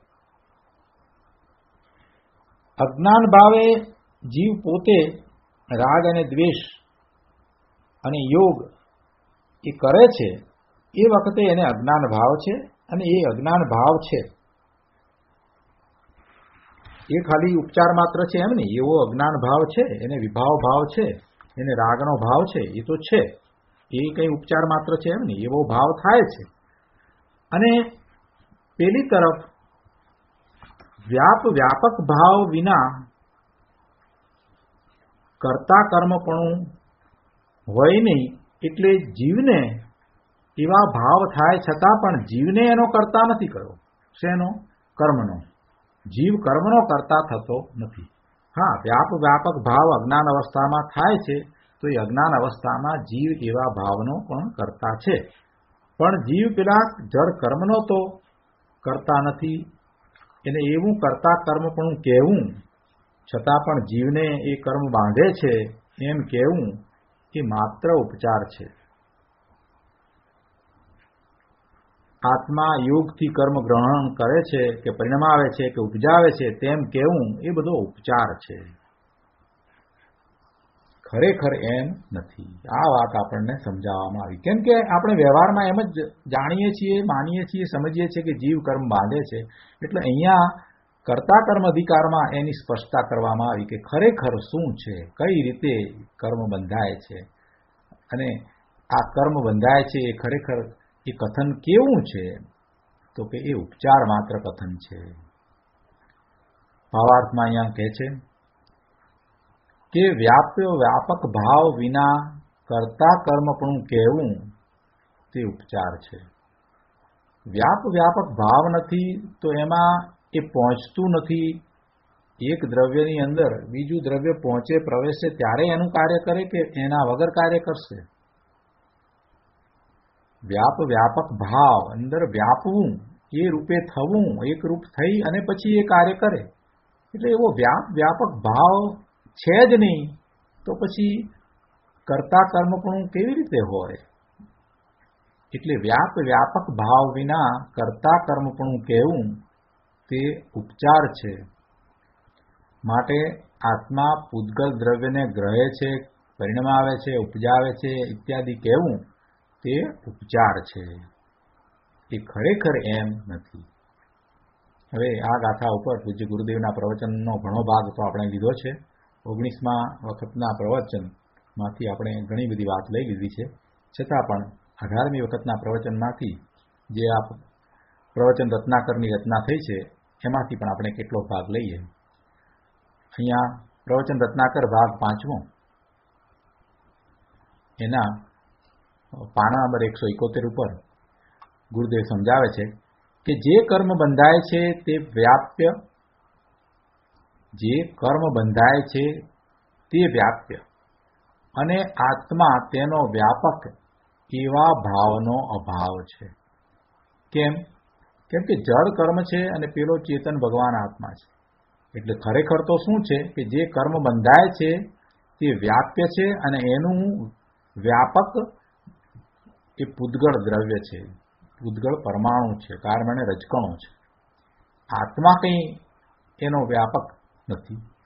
અજ્ઞાન ભાવે જીવ પોતે રાગ અને દ્વેષ અને યોગ એ કરે છે એ વખતે એને અજ્ઞાન ભાવ છે. અને એ અજ્ઞાન ભાવ છે એ ખાલી ઉપચાર માત્ર છે એમ નહીં. એવો અજ્ઞાન ભાવ છે, એને વિભાવ ભાવ છે, એને રાગનો ભાવ છે, એ તો છે. એ કંઈ ઉપચાર માત્ર છે એમ નહીં. એવો ભાવ થાય છે. અને પેલી તરફ વ્યાપ વ્યાપક ભાવ વિના કર્તા કર્મપણું હોય નહીં. એટલે જીવને એવા ભાવ થાય છતાં પણ જીવને એનો કરતા નથી કર્યો. શેનો? કર્મનો. જીવ કર્મનો કરતા થતો નથી. હા, વ્યાપ વ્યાપક ભાવ અજ્ઞાન અવસ્થામાં થાય છે તો એ અજ્ઞાન અવસ્થામાં જીવ એવા ભાવનો પણ કરતા છે. પણ જીવ પેલા જળ કર્મનો તો કરતા નથી. એને એવું કરતા કર્મ પણ કહેવું છતાં પણ જીવને એ કર્મ બાંધે છે એમ કહેવું એ માત્ર ઉપચાર છે. આત્મા યોગથી કર્મ ગ્રહણ કરે છે કે પરિણમાવે છે કે ઉપજાવે છે તેમ કહેવું એ બધો ઉપચાર છે. ખરેખર એમ નથી. આ વાત આપણને સમજાવવામાં આવી. કેમ કે આપણે વ્યવહારમાં એમ જ જાણીએ છીએ, માનીએ છીએ, સમજીએ છીએ કે જીવ કર્મ બાંધે છે. એટલે અહીંયા કર્તા કર્મ અધિકારમાં એની સ્પષ્ટતા કરવામાં આવી કે ખરેખર શું છે, કઈ રીતે કર્મ બંધાય છે અને આ કર્મ બંધાય છે એ ખરેખર એ કથન કેવું છે? તો કે એ ઉપચાર માત્ર કથન છે. ભાવાર્થમાં અહીંયા કહે છે કે વ્યાપ્ય વ્યાપક ભાવ વિના કર્તા કર્મપણું કહેવું તે ઉપચાર છે. વ્યાપ વ્યાપક ભાવ નથી તો એમાં એ પહોંચતું નથી. એક દ્રવ્યની અંદર બીજું દ્રવ્ય પહોંચે, પ્રવેશે ત્યારે એનું કાર્ય કરે કે એના વગર કાર્ય કરશે? વ્યાપ વ્યાપક ભાવ અંદર વ્યાપવું, એ રૂપે થવું, એક રૂપ થઈ અને પછી એ કાર્ય કરે. એટલે એવો વ્યાપ વ્યાપક ભાવ છે જ નહીં તો પછી કર્તા કર્મપણું કેવી રીતે હોય? એટલે વ્યાપ વ્યાપક ભાવ વિના કર્તા કર્મપણું કહેવું તે ઉપચાર છે. માટે આત્મા પૂતગલ દ્રવ્યને ગ્રહે છે, પરિણમાવે છે, ઉપજાવે છે ઇત્યાદિ કહેવું તે ઉપચાર છે. એ ખરેખર એમ નથી. હવે આ ગાથા ઉપર પૂજ્ય ગુરુદેવના પ્રવચનનો ઘણો ભાગ તો આપણે લીધો છે. ઓગણીસમા વખતના પ્રવચનમાંથી આપણે ઘણી બધી વાત લઈ લીધી છે. છતાં પણ અઢારમી વખતના પ્રવચનમાંથી જે આ પ્રવચન રત્નાકરની રચના થઈ છે એમાંથી પણ આપણે કેટલો ભાગ લઈએ. અહીંયા પ્રવચન રત્નાકર ભાગ પાંચમો, એના પાના નંબર એકસો એકોતેર ઉપર ગુરુદેવ સમજાવે છે કે જે કર્મ બંધાય છે તે વ્યાપ્ય, જે કર્મ બંધાય છે તે વ્યાપ્ય અને આત્મા તેનો વ્યાપક એવા ભાવનો અભાવ છે. કેમ? કેમ કે જળ કર્મ છે અને પેલો ચેતન ભગવાન આત્મા છે. એટલે ખરેખર તો શું છે કે જે કર્મ બંધાય છે તે વ્યાપ્ય છે અને એનું વ્યાપક એ પૂતગળ દ્રવ્ય છે, પૂતગળ પરમાણુ છે, કારણ અને રજકણો છે. આત્મા કંઈ એનો વ્યાપક નથી.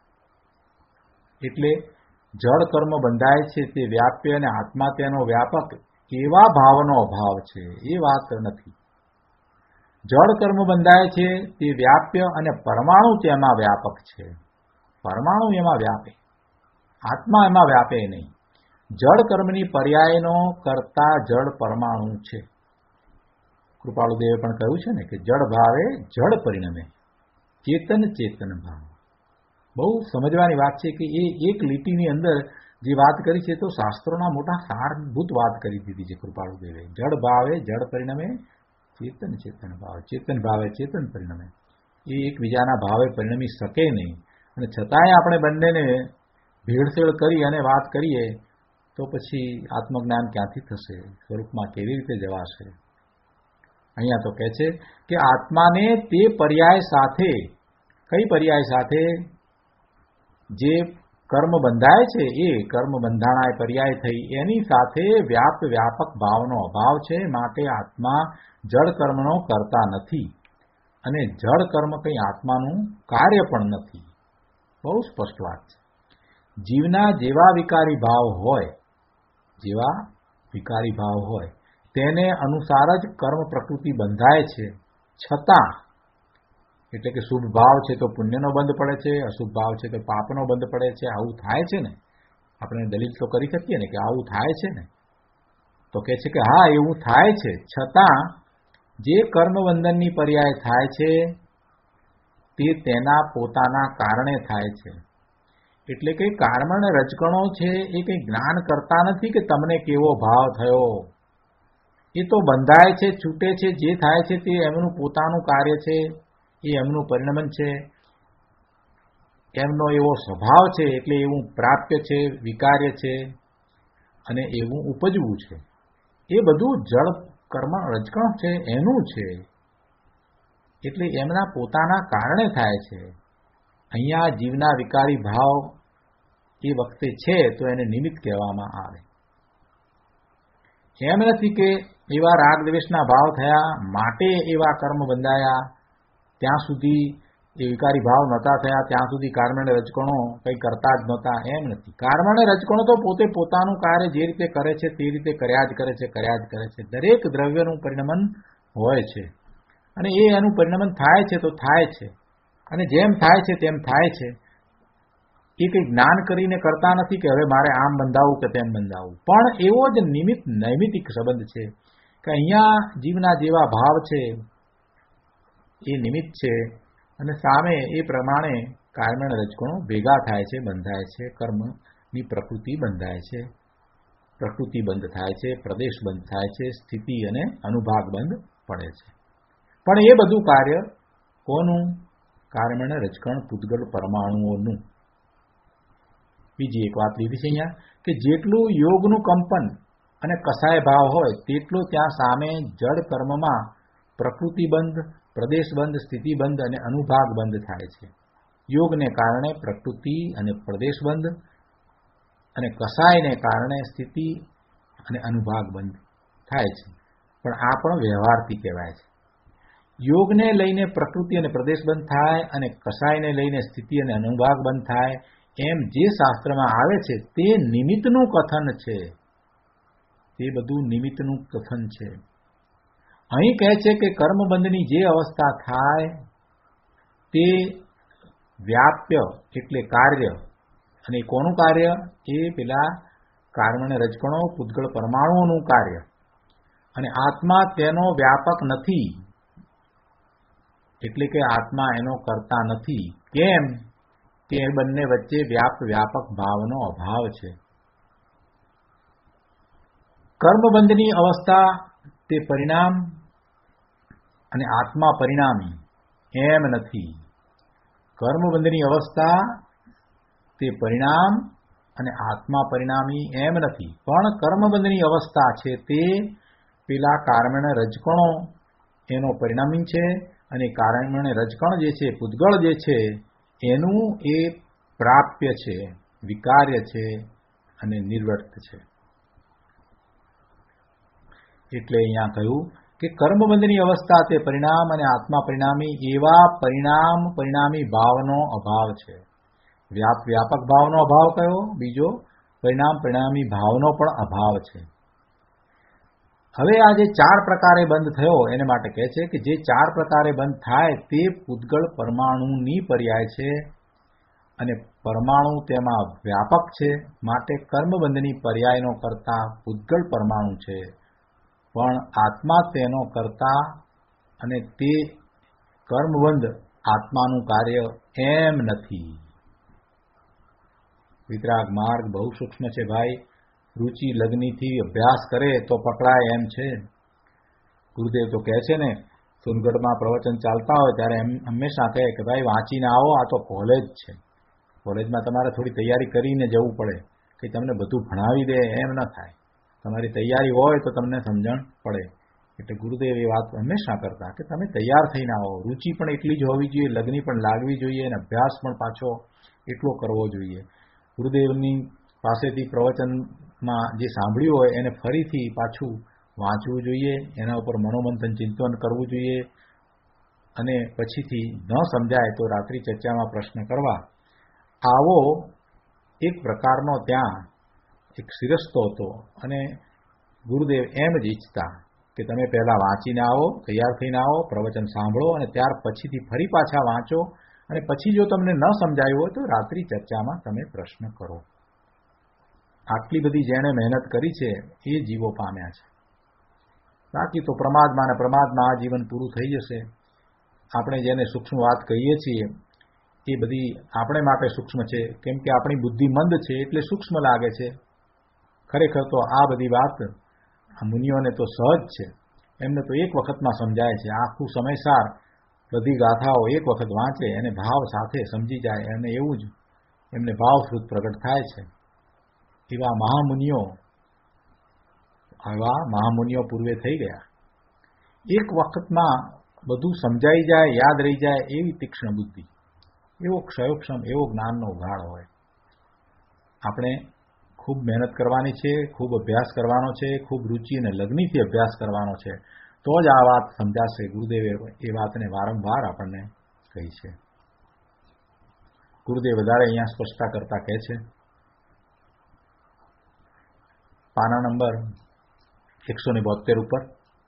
એટલે જળ કર્મ બંધાય છે તે વ્યાપ્ય અને આત્મા તેનો વ્યાપક એવા ભાવનો અભાવ છે એ વાત નથી. જળ કર્મ બંધાય છે તે વ્યાપ્ય અને પરમાણુ તેમાં વ્યાપક છે. પરમાણુ એમાં વ્યાપે, આત્મા એમાં વ્યાપે નહીં. જળ કર્મની પર્યાયનો કરતા જળ પરમાણુ છે. કૃપાળુદેવે પણ કહ્યું છે ને કે જળ ભાવે જળ પરિણમે, ચેતન ચેતન ભાવ. બહુ સમજવાની વાત છે કે એ એક લીટીની અંદર જે વાત કરી છે તો શાસ્ત્રોના મોટા સારભૂત વાત કરી દીધી છે કૃપાળુદેવે. જળ ભાવે જળ પરિણમે, ચેતન ચેતન ભાવ. ચેતન ભાવે ચેતન પરિણમે. એ એકબીજાના ભાવે પરિણમી શકે નહીં. અને છતાંય આપણે બંનેને ભેળસેળ કરી અને વાત કરીએ તો પછી આત્મજ્ઞાન ક્યાંથી થશે? સ્વરૂપમાં કેવી રીતે જવાશે? અહીંયા તો કહે છે કે આત્માને તે પર્યાય સાથે, કઈ પર્યાય સાથે? જે કર્મ બંધાય છે એ કર્મ બંધાણાય પર્યાય થઈ એની સાથે વ્યાપ વ્યાપક ભાવનો અભાવ છે. માટે આત્મા જળ કર્મનો કરતા નથી અને જળ કર્મ કંઈ આત્માનું કાર્ય પણ નથી. બહુ સ્પષ્ટ વાત છે. જીવના જેવા વિકારી ભાવ હોય, જેવા વિકારી ભાવ હોય તેને અનુસાર જ કર્મ પ્રકૃતિ બંધાય છે. છતાં એટલે કે શુભ ભાવ છે તો પુણ્યનો બંધ પડે છે, અશુભ ભાવ છે તો પાપનો બંધ પડે છે. આવું થાય છે ને? આપણે દલીલ તો કરી શકીએ ને કે આવું થાય છે ને? તો કહે છે કે હા, એવું થાય છે. છતાં જે કર્મબંધનની પર્યાય થાય છે તે તેના પોતાના કારણે થાય છે. એટલે કે કર્મના રજકણો છે એ કંઈ જ્ઞાન કરતા નથી કે તમને કેવો ભાવ થયો. એ તો બંધાય છે, છૂટે છે. જે થાય છે તે એમનું પોતાનું કાર્ય છે, એ એમનું પરિણમન છે, એમનો એવો સ્વભાવ છે. એટલે એવું પ્રાપ્ય છે, વિકાર્ય છે અને એવું ઉપજવું છે. એ બધું જળ કર્મ રજકણ છે એનું છે. એટલે એમના પોતાના કારણે થાય છે. અહીંયા જીવના વિકારી ભાવ એ વખતે છે તો એને નિમિત્ત કહેવામાં આવે. એમ નથી કે એવા રાગ દ્વેષના ભાવ થયા માટે એવા કર્મ બંધાયા, ત્યાં સુધી એ વિકારી ભાવ નહોતા થયા ત્યાં સુધી કર્મને રજકણો કંઈ કરતા જ નહોતા. એમ નથી. કર્મને રજકણો તો પોતે પોતાનું કાર્ય જે રીતે કરે છે તે રીતે કર્યા જ કરે છે, કર્યા જ કરે છે. દરેક દ્રવ્યનું પરિણમન હોય છે અને એ એનું પરિણમન થાય છે તો થાય છે. અને જેમ થાય છે તેમ થાય છે. એ કંઈ જ્ઞાન કરીને કરતા નથી કે હવે મારે આમ બંધાવવું કે તેમ બંધાવવું. પણ એવો જ નિમિત્ત નૈમિતિક સંબંધ છે કે અહીંયા જીવના જેવા ભાવ છે એ નિમિત્ત છે અને સામે એ પ્રમાણે કર્મણ રજકણો ભેગા થાય છે, બંધાય છે. કર્મની પ્રકૃતિ બંધાય છે, પ્રકૃતિ બંધ થાય છે, પ્રદેશ બંધ થાય છે, સ્થિતિ અને અનુભાગ બંધ પડે છે. પણ એ બધું કાર્ય કોનું? કર્મણ રજકણ પૂતગલ પરમાણુઓનું. બીજી એક વાત લીધી છે અહીંયા કે જેટલું યોગનું કંપન અને કસાય ભાવ હોય તેટલો ત્યાં સામે જળ કર્મમાં પ્રકૃતિબંધ, પ્રદેશબંધ, સ્થિતિબંધ અને અનુભાગ બંધ થાય છે. યોગને કારણે પ્રકૃતિ અને પ્રદેશબંધ અને કસાયને કારણે સ્થિતિ અને અનુભાગ બંધ થાય છે. પણ આ પણ વ્યવહારથી કહેવાય છે. યોગને લઈને પ્રકૃતિ અને પ્રદેશ બંધ થાય અને કસાયને લઈને સ્થિતિ અને અનુભાગ બંધ થાય એમ જે શાસ્ત્રમાં આવે છે તે નિમિત્તનું કથન છે. તે બધું નિમિત્તનું કથન છે. અહીં કહે છે કે કર્મબંધની જે અવસ્થા થાય તે વ્યાપ્ય એટલે કાર્ય. અને કોનું કાર્ય? એ પેલા કર્મને રજકણો પૂતગળ પરમાણુઓનું કાર્ય. અને આત્મા તેનો વ્યાપક નથી. એટલે કે આત્મા એનો કરતા નથી. કેમ? કે બંને વચ્ચે વ્યાપ વ્યાપક ભાવનો અભાવ છે. કર્મબંધની અવસ્થા તે પરિણામ અને આત્મા પરિણામી એમ નથી. કર્મબંધની અવસ્થા તે પરિણામ અને આત્મા પરિણામી એમ નથી. પણ કર્મબંધની અવસ્થા છે તે પેલા કર્મને રજકણો એનો પરિણામી છે અને કર્મને રજકણ જે છે, પૂતગળ જે છે એનું એ પ્રાપ્ય છે, વિકાર્ય છે અને નિર્વર્ત છે. એટલે અહીંયા કહ્યું કે કર્મબંધની અવસ્થા તે પરિણામ અને આત્મા પરિણામી એવા પરિણામ પરિણામી ભાવનો અભાવ છે. વ્યાપ વ્યાપક ભાવનો અભાવ કયો, બીજો પરિણામ પરિણામી ભાવનો પણ અભાવ છે. હવે આ જે ચાર પ્રકારે બંધ થયો એને માટે કહે છે કે જે ચાર પ્રકારે બંધ થાય તે પૂતગળ પરમાણુની પર્યાય છે અને પરમાણુ તેમાં વ્યાપક છે, માટે કર્મબંધની પર્યાયનો કરતા પૂતગળ પરમાણુ છે, પણ આત્મા તેનો કરતા અને તે કર્મબંધ આત્માનું કાર્ય એમ નથી. વિતરાગ માર્ગ બહુ સૂક્ષ્મ છે ભાઈ. રુચિ લગ્નથી અભ્યાસ કરે તો પકડાય એમ છે. ગુરુદેવ તો કહે છે ને, સોનગઢમાં પ્રવચન ચાલતા હોય ત્યારે એમ હંમેશા કહે કે ભાઈ વાંચીને આવો, આ તો કોલેજ છે. કોલેજમાં તમારે થોડી તૈયારી કરીને જવું પડે કે તમને બધું ભણાવી દે એમ ન થાય. તમારી તૈયારી હોય તો તમને સમજણ પડે. એટલે ગુરુદેવ એ વાત હંમેશા કરતા કે તમે તૈયાર થઈને આવો. રુચિ પણ એટલી જ હોવી જોઈએ, લગ્ન પણ લાગવી જોઈએ અને અભ્યાસ પણ પાછો એટલો કરવો જોઈએ. ગુરુદેવની પાસેથી પ્રવચનમાં જે સાંભળ્યું હોય એને ફરીથી પાછું વાંચવું જોઈએ, એના ઉપર મનોમંથન ચિંતન કરવું જોઈએ અને પછીથી ન સમજાય તો રાત્રિ ચર્ચામાં પ્રશ્ન કરવા. આવો એક પ્રકારનો ત્યાં એક શિરસ્તો હતો અને ગુરુદેવ એમ જ ઈચ્છતા કે તમે પહેલા વાંચીને આવો, તૈયાર થઈને આવો, પ્રવચન સાંભળો અને ત્યાર પછીથી ફરી પાછા વાંચો અને પછી જો તમને ન સમજાયું હોય તો રાત્રિ ચર્ચામાં તમે પ્રશ્ન કરો. આટલી બધી જેણે મહેનત કરી છે એ જીવો પામ્યા છે. બાકી તો પ્રમાદમાં અને પ્રમાદમાં આ જીવન પૂરું થઈ જશે. આપણે જેને સૂક્ષ્મ વાત કહીએ છીએ એ બધી આપણે માટે સૂક્ષ્મ છે, કેમ કે આપણી બુદ્ધિ મંદ છે એટલે સૂક્ષ્મ લાગે છે. ખરેખર તો આ બધી વાત આ મુનિઓને તો સહજ છે, એમને તો એક વખતમાં સમજાય છે. આખું સમયસાર બધી ગાથાઓ એક વખત વાંચે અને ભાવ સાથે સમજી જાય અને એવું જ એમને ભાવશ્રુત પ્રગટ થાય છે. એવા મહામુનિઓ આવા મહામુનિઓ પૂર્વે થઈ ગયા. એક વખતમાં બધું સમજાઈ જાય, યાદ રહી જાય એવી તીક્ષ્ણ બુદ્ધિ, એવો ક્ષયોક્ષમ, એવો જ્ઞાનનો ઉઘાડ હોય. આપણે ખૂબ મહેનત કરવાની છે, ખૂબ અભ્યાસ કરવાનો છે, ખૂબ રુચિ અને લગ્નથી અભ્યાસ કરવાનો છે, તો જ આ વાત સમજાશે. ગુરુદેવે એ વાતને વારંવાર આપણને કહી છે. ગુરુદેવ વધારે અહીંયા સ્પષ્ટતા કરતા કહે છે, પાના નંબર એકસો ને બોતેર ઉપર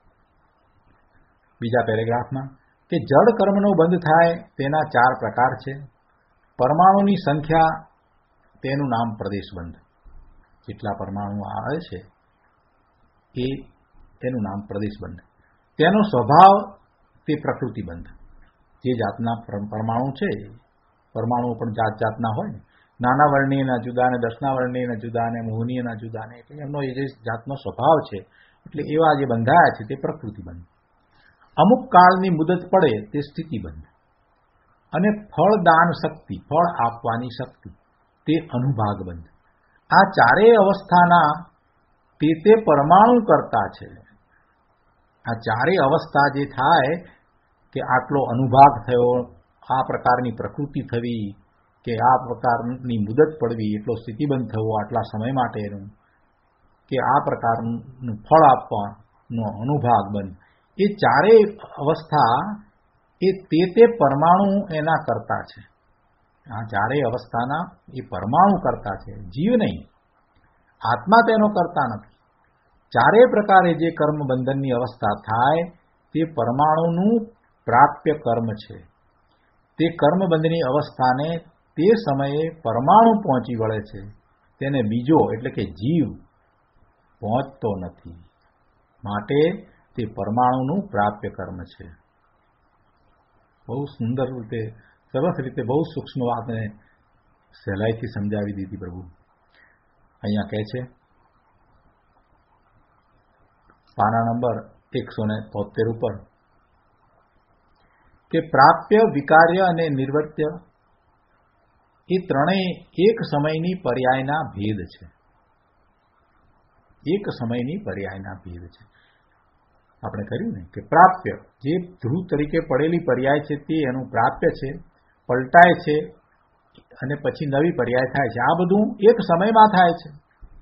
બીજા પેરેગ્રાફમાં કે જડ કર્મનો બંધ થાય તેના ચાર પ્રકાર છે. પરમાણુની સંખ્યા તેનું નામ પ્રદેશબંધ. જેટલા પરમાણુ આવે છે એ તેનું નામ પ્રદેશબંધ. તેનો સ્વભાવ તે પ્રકૃતિબંધ. જે જાતના પરમાણુ છે, પરમાણુ પણ જાત જાતના હોય ને, નાના વર્ણિયના જુદા ને દસના વર્ણિયના જુદા ને મોહનીયના જુદા ને, એટલે એમનો એ જે જાતનો સ્વભાવ છે એટલે એવા જે બંધાયા છે તે પ્રકૃતિબંધ. અમુક કાળની મુદત પડે તે સ્થિતિબંધ અને ફળદાન શક્તિ, ફળ આપવાની શક્તિ તે અનુભાગબંધ. આ ચારેય અવસ્થાના તે તે પરમાણુ કરતા છે. આ ચારેય અવસ્થા જે થાય કે આટલો અનુભાગ થયો, આ પ્રકારની પ્રકૃતિ થવી કે આ પ્રકારની મુદત પડવી, એટલો સ્થિતિબંધ થવો આટલા સમય માટેનું, કે આ પ્રકારનું ફળ આપવાનો અનુભાગ બંધ, એ ચારેય અવસ્થા એ તે તે પરમાણુ એના કરતા છે. આ ચારેય અવસ્થાના એ પરમાણુ કરતા છે, જીવ નહીં. આત્મા તેનો કરતા નથી. ચારેય પ્રકારે જે કર્મ બંધનની અવસ્થા થાય તે પરમાણુનું પ્રાપ્ય કર્મ છે. તે કર્મબંધની અવસ્થાને તે સમયે પરમાણુ પહોંચી વળે છે, તેને બીજો એટલે કે જીવ પહોંચતો નથી. માટે તે પરમાણુનું પ્રાપ્ય કર્મ છે. બહુ સુંદર રીતે, સરસ રીતે, બહુ સૂક્ષ્મ વાતને સહેલાઈથી સમજાવી દીધી પ્રભુ. અહીંયા કહે છે પાના નંબર એકસો ને તોતેર ઉપર કે પ્રાપ્ય, વિકાર્ય અને નિર્વર્ત્ય એ ત્રણેય એક સમયની પર્યાયના ભેદ છે. એક સમયની પર્યાયના ભેદ છે. આપણે કર્યું ને કે પ્રાપ્ય જે ધ્રુવ તરીકે પડેલી પર્યાય છે તે એનું પ્રાપ્ય છે, પલટાય છે અને પછી નવી પર્યાય થાય છે. આ બધું એક સમયમાં થાય છે.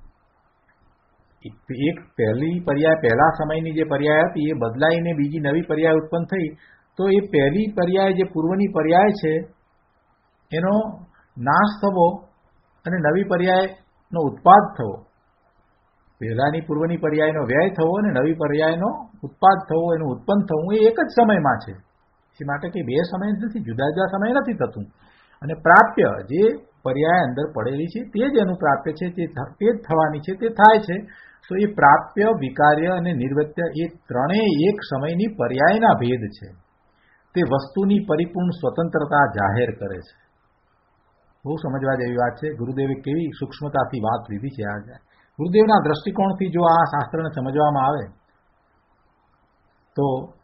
એક પહેલી પર્યાય, પહેલા સમયની જે પર્યાય હતી એ બદલાઈને બીજી નવી પર્યાય ઉત્પન્ન થઈ, તો એ પહેલી પર્યાય જે પૂર્વની પર્યાય છે એનો નાશ થવો અને નવી પર્યાયનો ઉત્પાદ થવો, પહેલાની પૂર્વની પર્યાયનો વ્યય થવો અને નવી પર્યાયનો ઉત્પાદ થવો, એનું ઉત્પન્ન થવું એ એક જ સમયમાં છે. એ માટે કે બે સમય નથી, જુદા જુદા સમય નથી થતું. અને પ્રાપ્ય જે પર્યાય અંદર પડેલી છે તે જ એનું પ્રાપ્ય છે, તે જ થવાની છે, તે થાય છે. તો એ પ્રાપ્ય, વિકાર્ય અને નિર્વત્ય એ ત્રણેય એક સમયની પર્યાયના ભેદ છે. તે વસ્તુની પરિપૂર્ણ સ્વતંત્રતા જાહેર કરે છે. બહુ સમજવા જેવી વાત છે. ગુરુદેવે કેવી સૂક્ષ્મતાથી વાત લીધી છે. આજે ગુરુદેવના દ્રષ્ટિકોણથી જો આ શાસ્ત્રને સમજવામાં આવે તો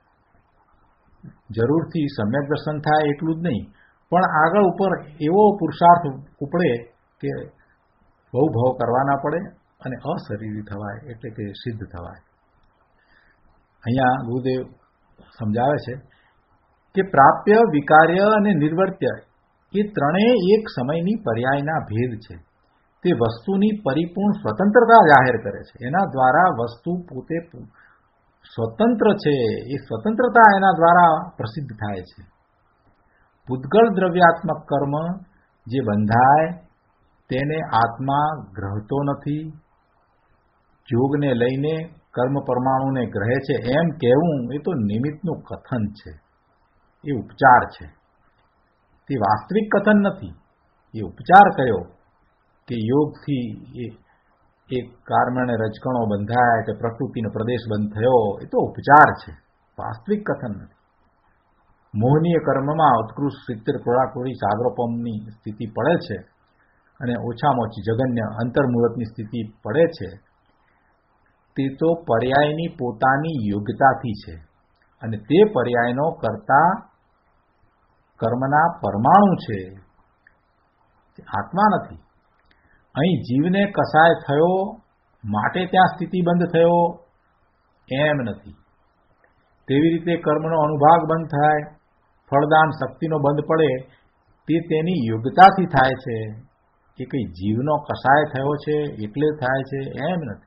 જરૂરથી સમ્યક દર્શન થાય એટલું જ નહીં, પણ આગળ ઉપર એવો પુરુષાર્થ ઉપડે કે બહુ ભાવ કરવા ના પડે અને અશરીરી થવાય, એટલે કે સિદ્ધ થવાય. અહીંયા ગુરુદેવ સમજાવે છે કે પ્રાપ્ય, વિકાર્ય અને નિર્વર્ત્ય એ ત્રણેય એક સમયની પર્યાયના ભેદ છે. તે વસ્તુની પરિપૂર્ણ સ્વતંત્રતા જાહેર કરે છે. એના દ્વારા વસ્તુ પોતે સ્વતંત્ર છે, એ સ્વતંત્રતા એના દ્વારા પ્રસિદ્ધ થાય છે. પૂતગળ દ્રવ્યાત્મક કર્મ જે બંધાય તેને આત્મા ગ્રહતો નથી. જોગને લઈને કર્મ પરમાણુને ગ્રહે છે એમ કહેવું એ તો નિમિત્તનું કથન છે, એ ઉપચાર છે. તે વાસ્તવિક કથન નથી. એ ઉપચાર કયો કે યોગથી એ એક કારણે રજકણો બંધાય કે પ્રકૃતિનો પ્રદેશ બંધ થયો, એ તો ઉપચાર છે, વાસ્તવિક કથન નથી. મોહનીય કર્મમાં ઉત્કૃષ્ટ સિત્તેર ક્રોડાક્રોડી સાગરોપમની સ્થિતિ પડે છે અને ઓછામાં ઓછી જગન્ય અંતર્મુહૂર્તની સ્થિતિ પડે છે. તે તો પર્યાયની પોતાની યોગ્યતાથી છે અને તે પર્યાયનો કરતા કર્મના પરમાણુ છે, આત્મા નથી. અહીં જીવને કસાય થયો માટે ત્યાં સ્થિતિ બંધ થયો એમ નથી. તેવી રીતે કર્મનો અનુભાગ બંધ થાય, ફળદાન શક્તિનો બંધ પડે, તે તેની યોગ્યતાથી થાય છે. કે કઈ જીવનો કસાય થયો છે એટલે થાય છે એમ નથી.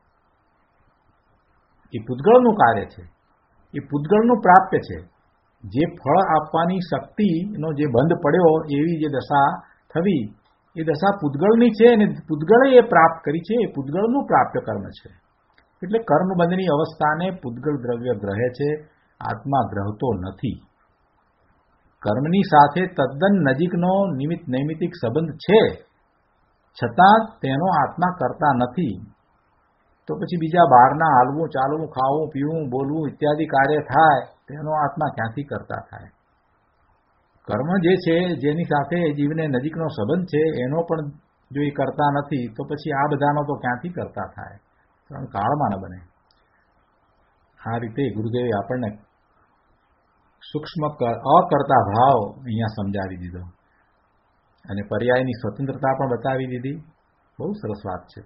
એ પૂતગળનું કાર્ય છે, એ પૂતગળનું પ્રાપ્ય છે. જે ફળ આપવાની શક્તિનો જે બંધ પડ્યો એવી જે દશા થવી, એ દશા પૂતગળની છે અને પૂતગળે એ પ્રાપ્ત કરી છે. એ પૂતગળનું પ્રાપ્ય કર્મ છે. એટલે કર્મબંધની અવસ્થાને પૂતગળ દ્રવ્ય ગ્રહે છે, આત્મા ગ્રહતો નથી. કર્મની સાથે તદ્દન નજીકનો નિમિત્ત નૈમિતિક સંબંધ છે, છતાં તેનો આત્મા કરતા નથી. તો પછી બીજા બહારના હાલવું, ચાલવું, ખાવું, પીવું, બોલવું ઇત્યાદિ કાર્ય થાય, તેનો આત્મા ક્યાંથી કરતા થાય? કર્મ જે છે, જેની સાથે જીવને નજીકનો સંબંધ છે, એનો પણ જો એ કરતા નથી તો પછી આ બધાનો તો ક્યાંથી કરતા થાય? કારણ કાળમાં ન બને. આ રીતે ગુરુદેવે આપણને સૂક્ષ્મ અકર્તા ભાવ અહીંયા સમજાવી દીધો અને પર્યાયની સ્વતંત્રતા પણ બતાવી દીધી. બહુ સરસ વાત છે.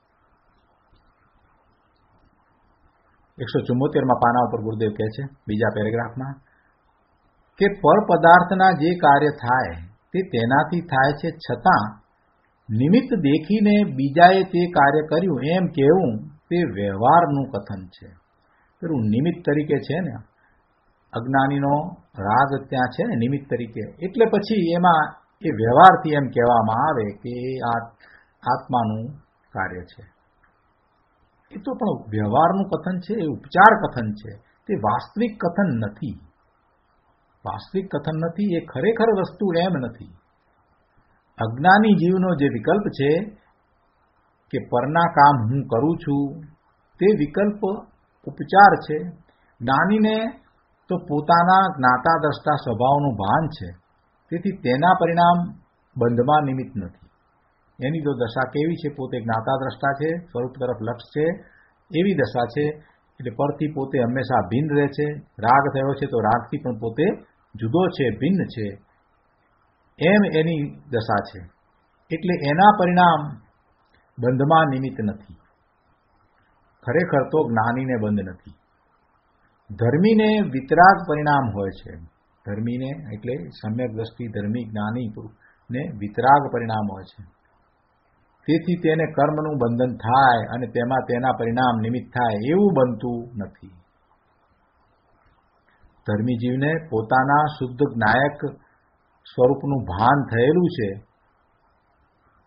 એકસો ચુમ્મોતેરમાં પાના ઉપર ગુરુદેવ કહે છે બીજા પેરેગ્રાફમાં કે પર પદાર્થના જે કાર્ય થાય તે તેનાથી થાય છે, છતાં નિમિત્ત દેખીને બીજાએ તે કાર્ય કર્યું એમ કહેવું તે વ્યવહારનું કથન છે. પેલું નિમિત્ત તરીકે છે ને, અજ્ઞાનીનો રાગ ત્યાં છે ને નિમિત્ત તરીકે, એટલે પછી એમાં એ વ્યવહારથી એમ કહેવામાં આવે કે આ આત્માનું કાર્ય છે. એ તો પણ વ્યવહારનું કથન છે, એ ઉપચાર કથન છે, તે વાસ્તવિક કથન નથી. વાસ્તવિક કથન નથી, એ ખરેખર વસ્તુ એમ નથી. અજ્ઞાની જીવનો જે વિકલ્પ છે કે પરના કામ હું કરું છું, તે વિકલ્પ ઉપચાર છે. જ્ઞાનીને તો પોતાના જ્ઞાતા દ્રષ્ટા સ્વભાવનું ભાન છે, તેથી તેના પરિણામ બંધમાં નિમિત્ત નથી. એની તો દશા કેવી છે, પોતે જ્ઞાતા દ્રષ્ટા છે, સ્વરૂપ તરફ લક્ષ છે, એવી દશા છે. એટલે પરથી પોતે હંમેશા ભિન્ન રહે છે. રાગ થયો છે તો રાગથી પણ પોતે જુદો છે, ભિન્ન છે, એમ એની દશા છે. એટલે એના પરિણામ બંધમાં નિમિત્ત નથી. ખરેખર તો જ્ઞાનીને બંધ નથી. ધર્મીને વિતરાગ પરિણામ હોય છે. ધર્મીને એટલે સમ્યક દ્રષ્ટિ ધર્મી જ્ઞાની ને વિતરાગ પરિણામ હોય છે. તેથી તેને કર્મનું બંધન થાય અને તેમાં તેના પરિણામ નિમિત્ત થાય એવું બનતું નથી. ધર્મી જીવને પોતાના શુદ્ધ જ્ઞાયક સ્વરૂપનું ભાન થયેલું છે,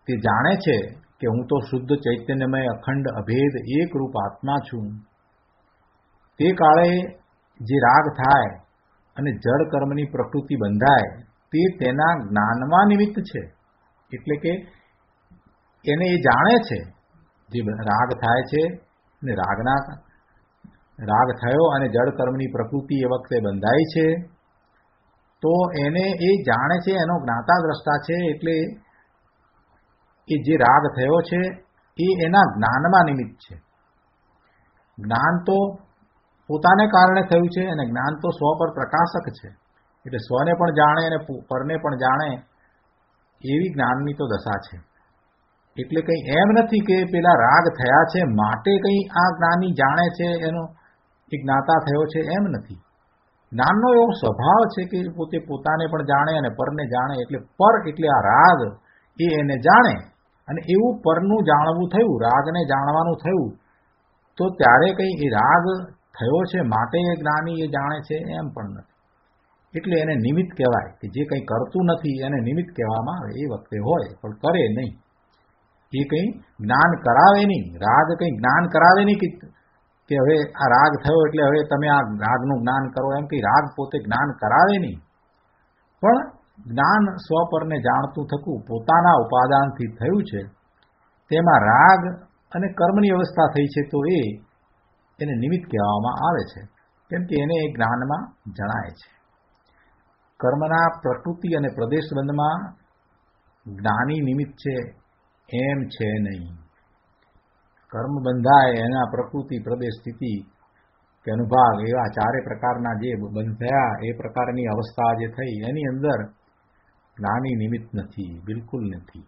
તે જાણે છે કે હું તો શુદ્ધ ચૈતન્યમય અખંડ અભેદ એક રૂપ આત્મા છું. તે કાળે જે રાગ થાય અને જડ કર્મની પ્રકૃતિ બંધાય તે તેના જ્ઞાનમાં નિમિત્ત છે. એટલે કે એને એ જાણે છે જે રાગ થાય છે ને રાગના રાગ થયો અને જડ કર્મની પ્રકૃતિ એ વખતે બંધાય છે તો એને એ જાણે છે, એનો જ્ઞાતા દ્રષ્ટા છે. એટલે એ જે રાગ થયો છે એ એના જ્ઞાનમાં નિમિત્ત છે. જ્ઞાન તો પોતાને કારણે થયું છે અને જ્ઞાન તો સ્વ પર પ્રકાશક છે. એટલે સ્વને પણ જાણે અને પરને પણ જાણે એવી જ્ઞાનની તો દશા છે. એટલે કંઈ એમ નથી કે પેલા રાગ થયા છે માટે કંઈ આ જ્ઞાની જાણે છે એનો એ જ્ઞાતા થયો છે, એમ નથી. જ્ઞાનનો એવો સ્વભાવ છે કે પોતે પોતાને પણ જાણે અને પરને જાણે. એટલે પર એટલે આ રાગ એ એને જાણે અને એવું પરનું જાણવું થયું, રાગને જાણવાનું થયું તો ત્યારે કંઈ એ રાગ થયો છે માટે એ જ્ઞાની એ જાણે છે એમ પણ નથી. એટલે એને નિમિત્ત કહેવાય કે જે કંઈ કરતું નથી એને નિમિત્ત કહેવામાં આવે. એ વખતે હોય પણ કરે નહીં. એ કંઈ જ્ઞાન કરાવે નહીં. રાગ કંઈ જ્ઞાન કરાવે નહીં કે હવે આ રાગ થયો એટલે હવે તમે આ રાગનું જ્ઞાન કરો, એમ કંઈ રાગ પોતે જ્ઞાન કરાવે નહીં. પણ જ્ઞાન સ્વપરને જાણતું થતું પોતાના ઉપાદાનથી થયું છે. તેમાં રાગ અને કર્મની અવસ્થા થઈ છે તો એ એને નિમિત્ત કહેવામાં આવે છે, કેમ કે એને એ જ્ઞાનમાં જણાય છે. કર્મના પ્રકૃતિ અને પ્રદેશ બંધમાં જ્ઞાની નિમિત્ત છે એમ છે નહીં. કર્મ બંધાય એના પ્રકૃતિ પ્રદેશ સ્થિતિ કે અનુભાગ એવા ચારે પ્રકારના જે બંધ થયા એ પ્રકારની અવસ્થા જે થઈ એની અંદર જ્ઞાની નિમિત્ત નથી, બિલકુલ નથી.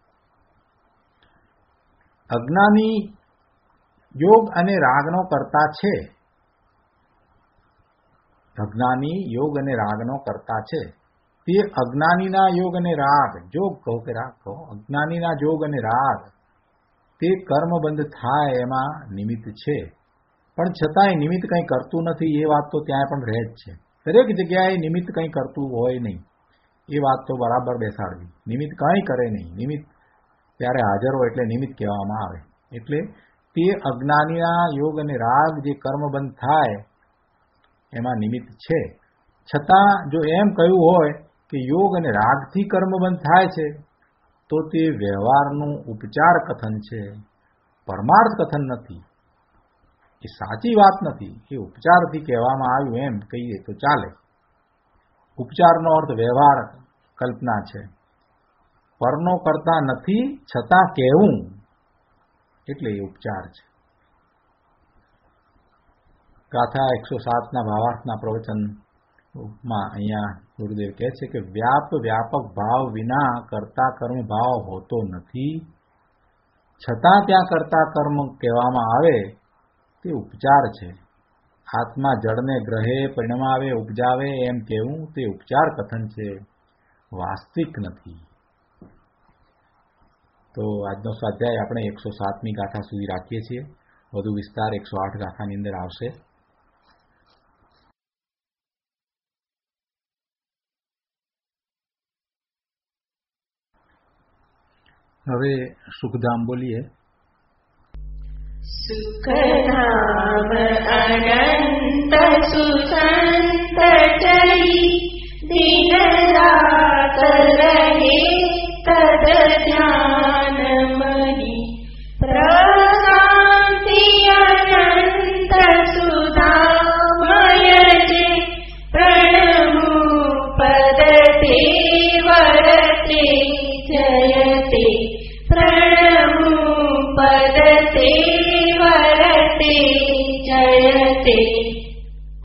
અજ્ઞાની યોગ અને રાગનો કરતા છે. અજ્ઞાની યોગ અને રાગનો કરતા છે. તે અજ્ઞાનીના યોગ અને રાગ, જોગ કહો કે રાગ કહો, અજ્ઞાનીના યોગ અને રાગ તે કર્મબંધ થાય એમાં નિમિત્ત છે. પણ છતાંય નિમિત્ત કંઈ કરતું નથી એ વાત તો ત્યાં પણ રહે જ છે. દરેક જગ્યાએ નિમિત્ત કંઈ કરતું હોય નહીં એ વાત તો બરાબર બેસાડવી. નિમિત્ત કંઈ કરે નહીં, નિમિત્ત ત્યારે હાજર હોય એટલે નિમિત્ત કહેવામાં આવે. એટલે તે અજ્ઞાનીના યોગ અને રાગ જે કર્મબંધ થાય એમાં નિમિત્ત છે. છતાં જો એમ કહ્યું હોય કે યોગ અને રાગથી કર્મબંધ થાય છે તો તે વ્યવહારનું ઉપચાર કથન છે, પરમાર્થ કથન નથી. એ સાચી વાત નથી. એ ઉપચારથી કહેવામાં આવ્યું એમ કહીએ તો ચાલે. ઉપચારનો અર્થ વ્યવહાર કલ્પના છે. પરનો કરતા નથી છતાં કહેવું એટલે એ ઉપચાર છે. ગાથા એકસો સાતના ભાવાર્થના પ્રવચનમાં અહીંયા ગુરુદેવ કહે છે કે વ્યાપ વ્યાપક ભાવ વિના કરતા કર્મ ભાવ હોતો નથી, છતાં ત્યાં કરતા કર્મ કહેવામાં આવે તે ઉપચાર છે. આત્મા જળને ગ્રહે પરિણમાવે ઉપજાવે એમ કહેવું તે ઉપચાર કથન છે, વાસ્તવિક નથી. તો આજનો સ્વાધ્યાય આપણે એકસો સાતમી ગાથા સુધી રાખીએ છીએ. વધુ વિસ્તાર એકસો આઠ ગાથાની અંદર આવશે. હવે સુખધામ બોલીએ. સુખધામ અનંત સુસંત ચરી દિન રાત રહે તદ ધ્યાન મની પ્રશાંતિ અનંત સુધામય જે પ્રણમુ પદ તે વરતે જયતે પ્રણમુ પદ તે વરતે જયતે.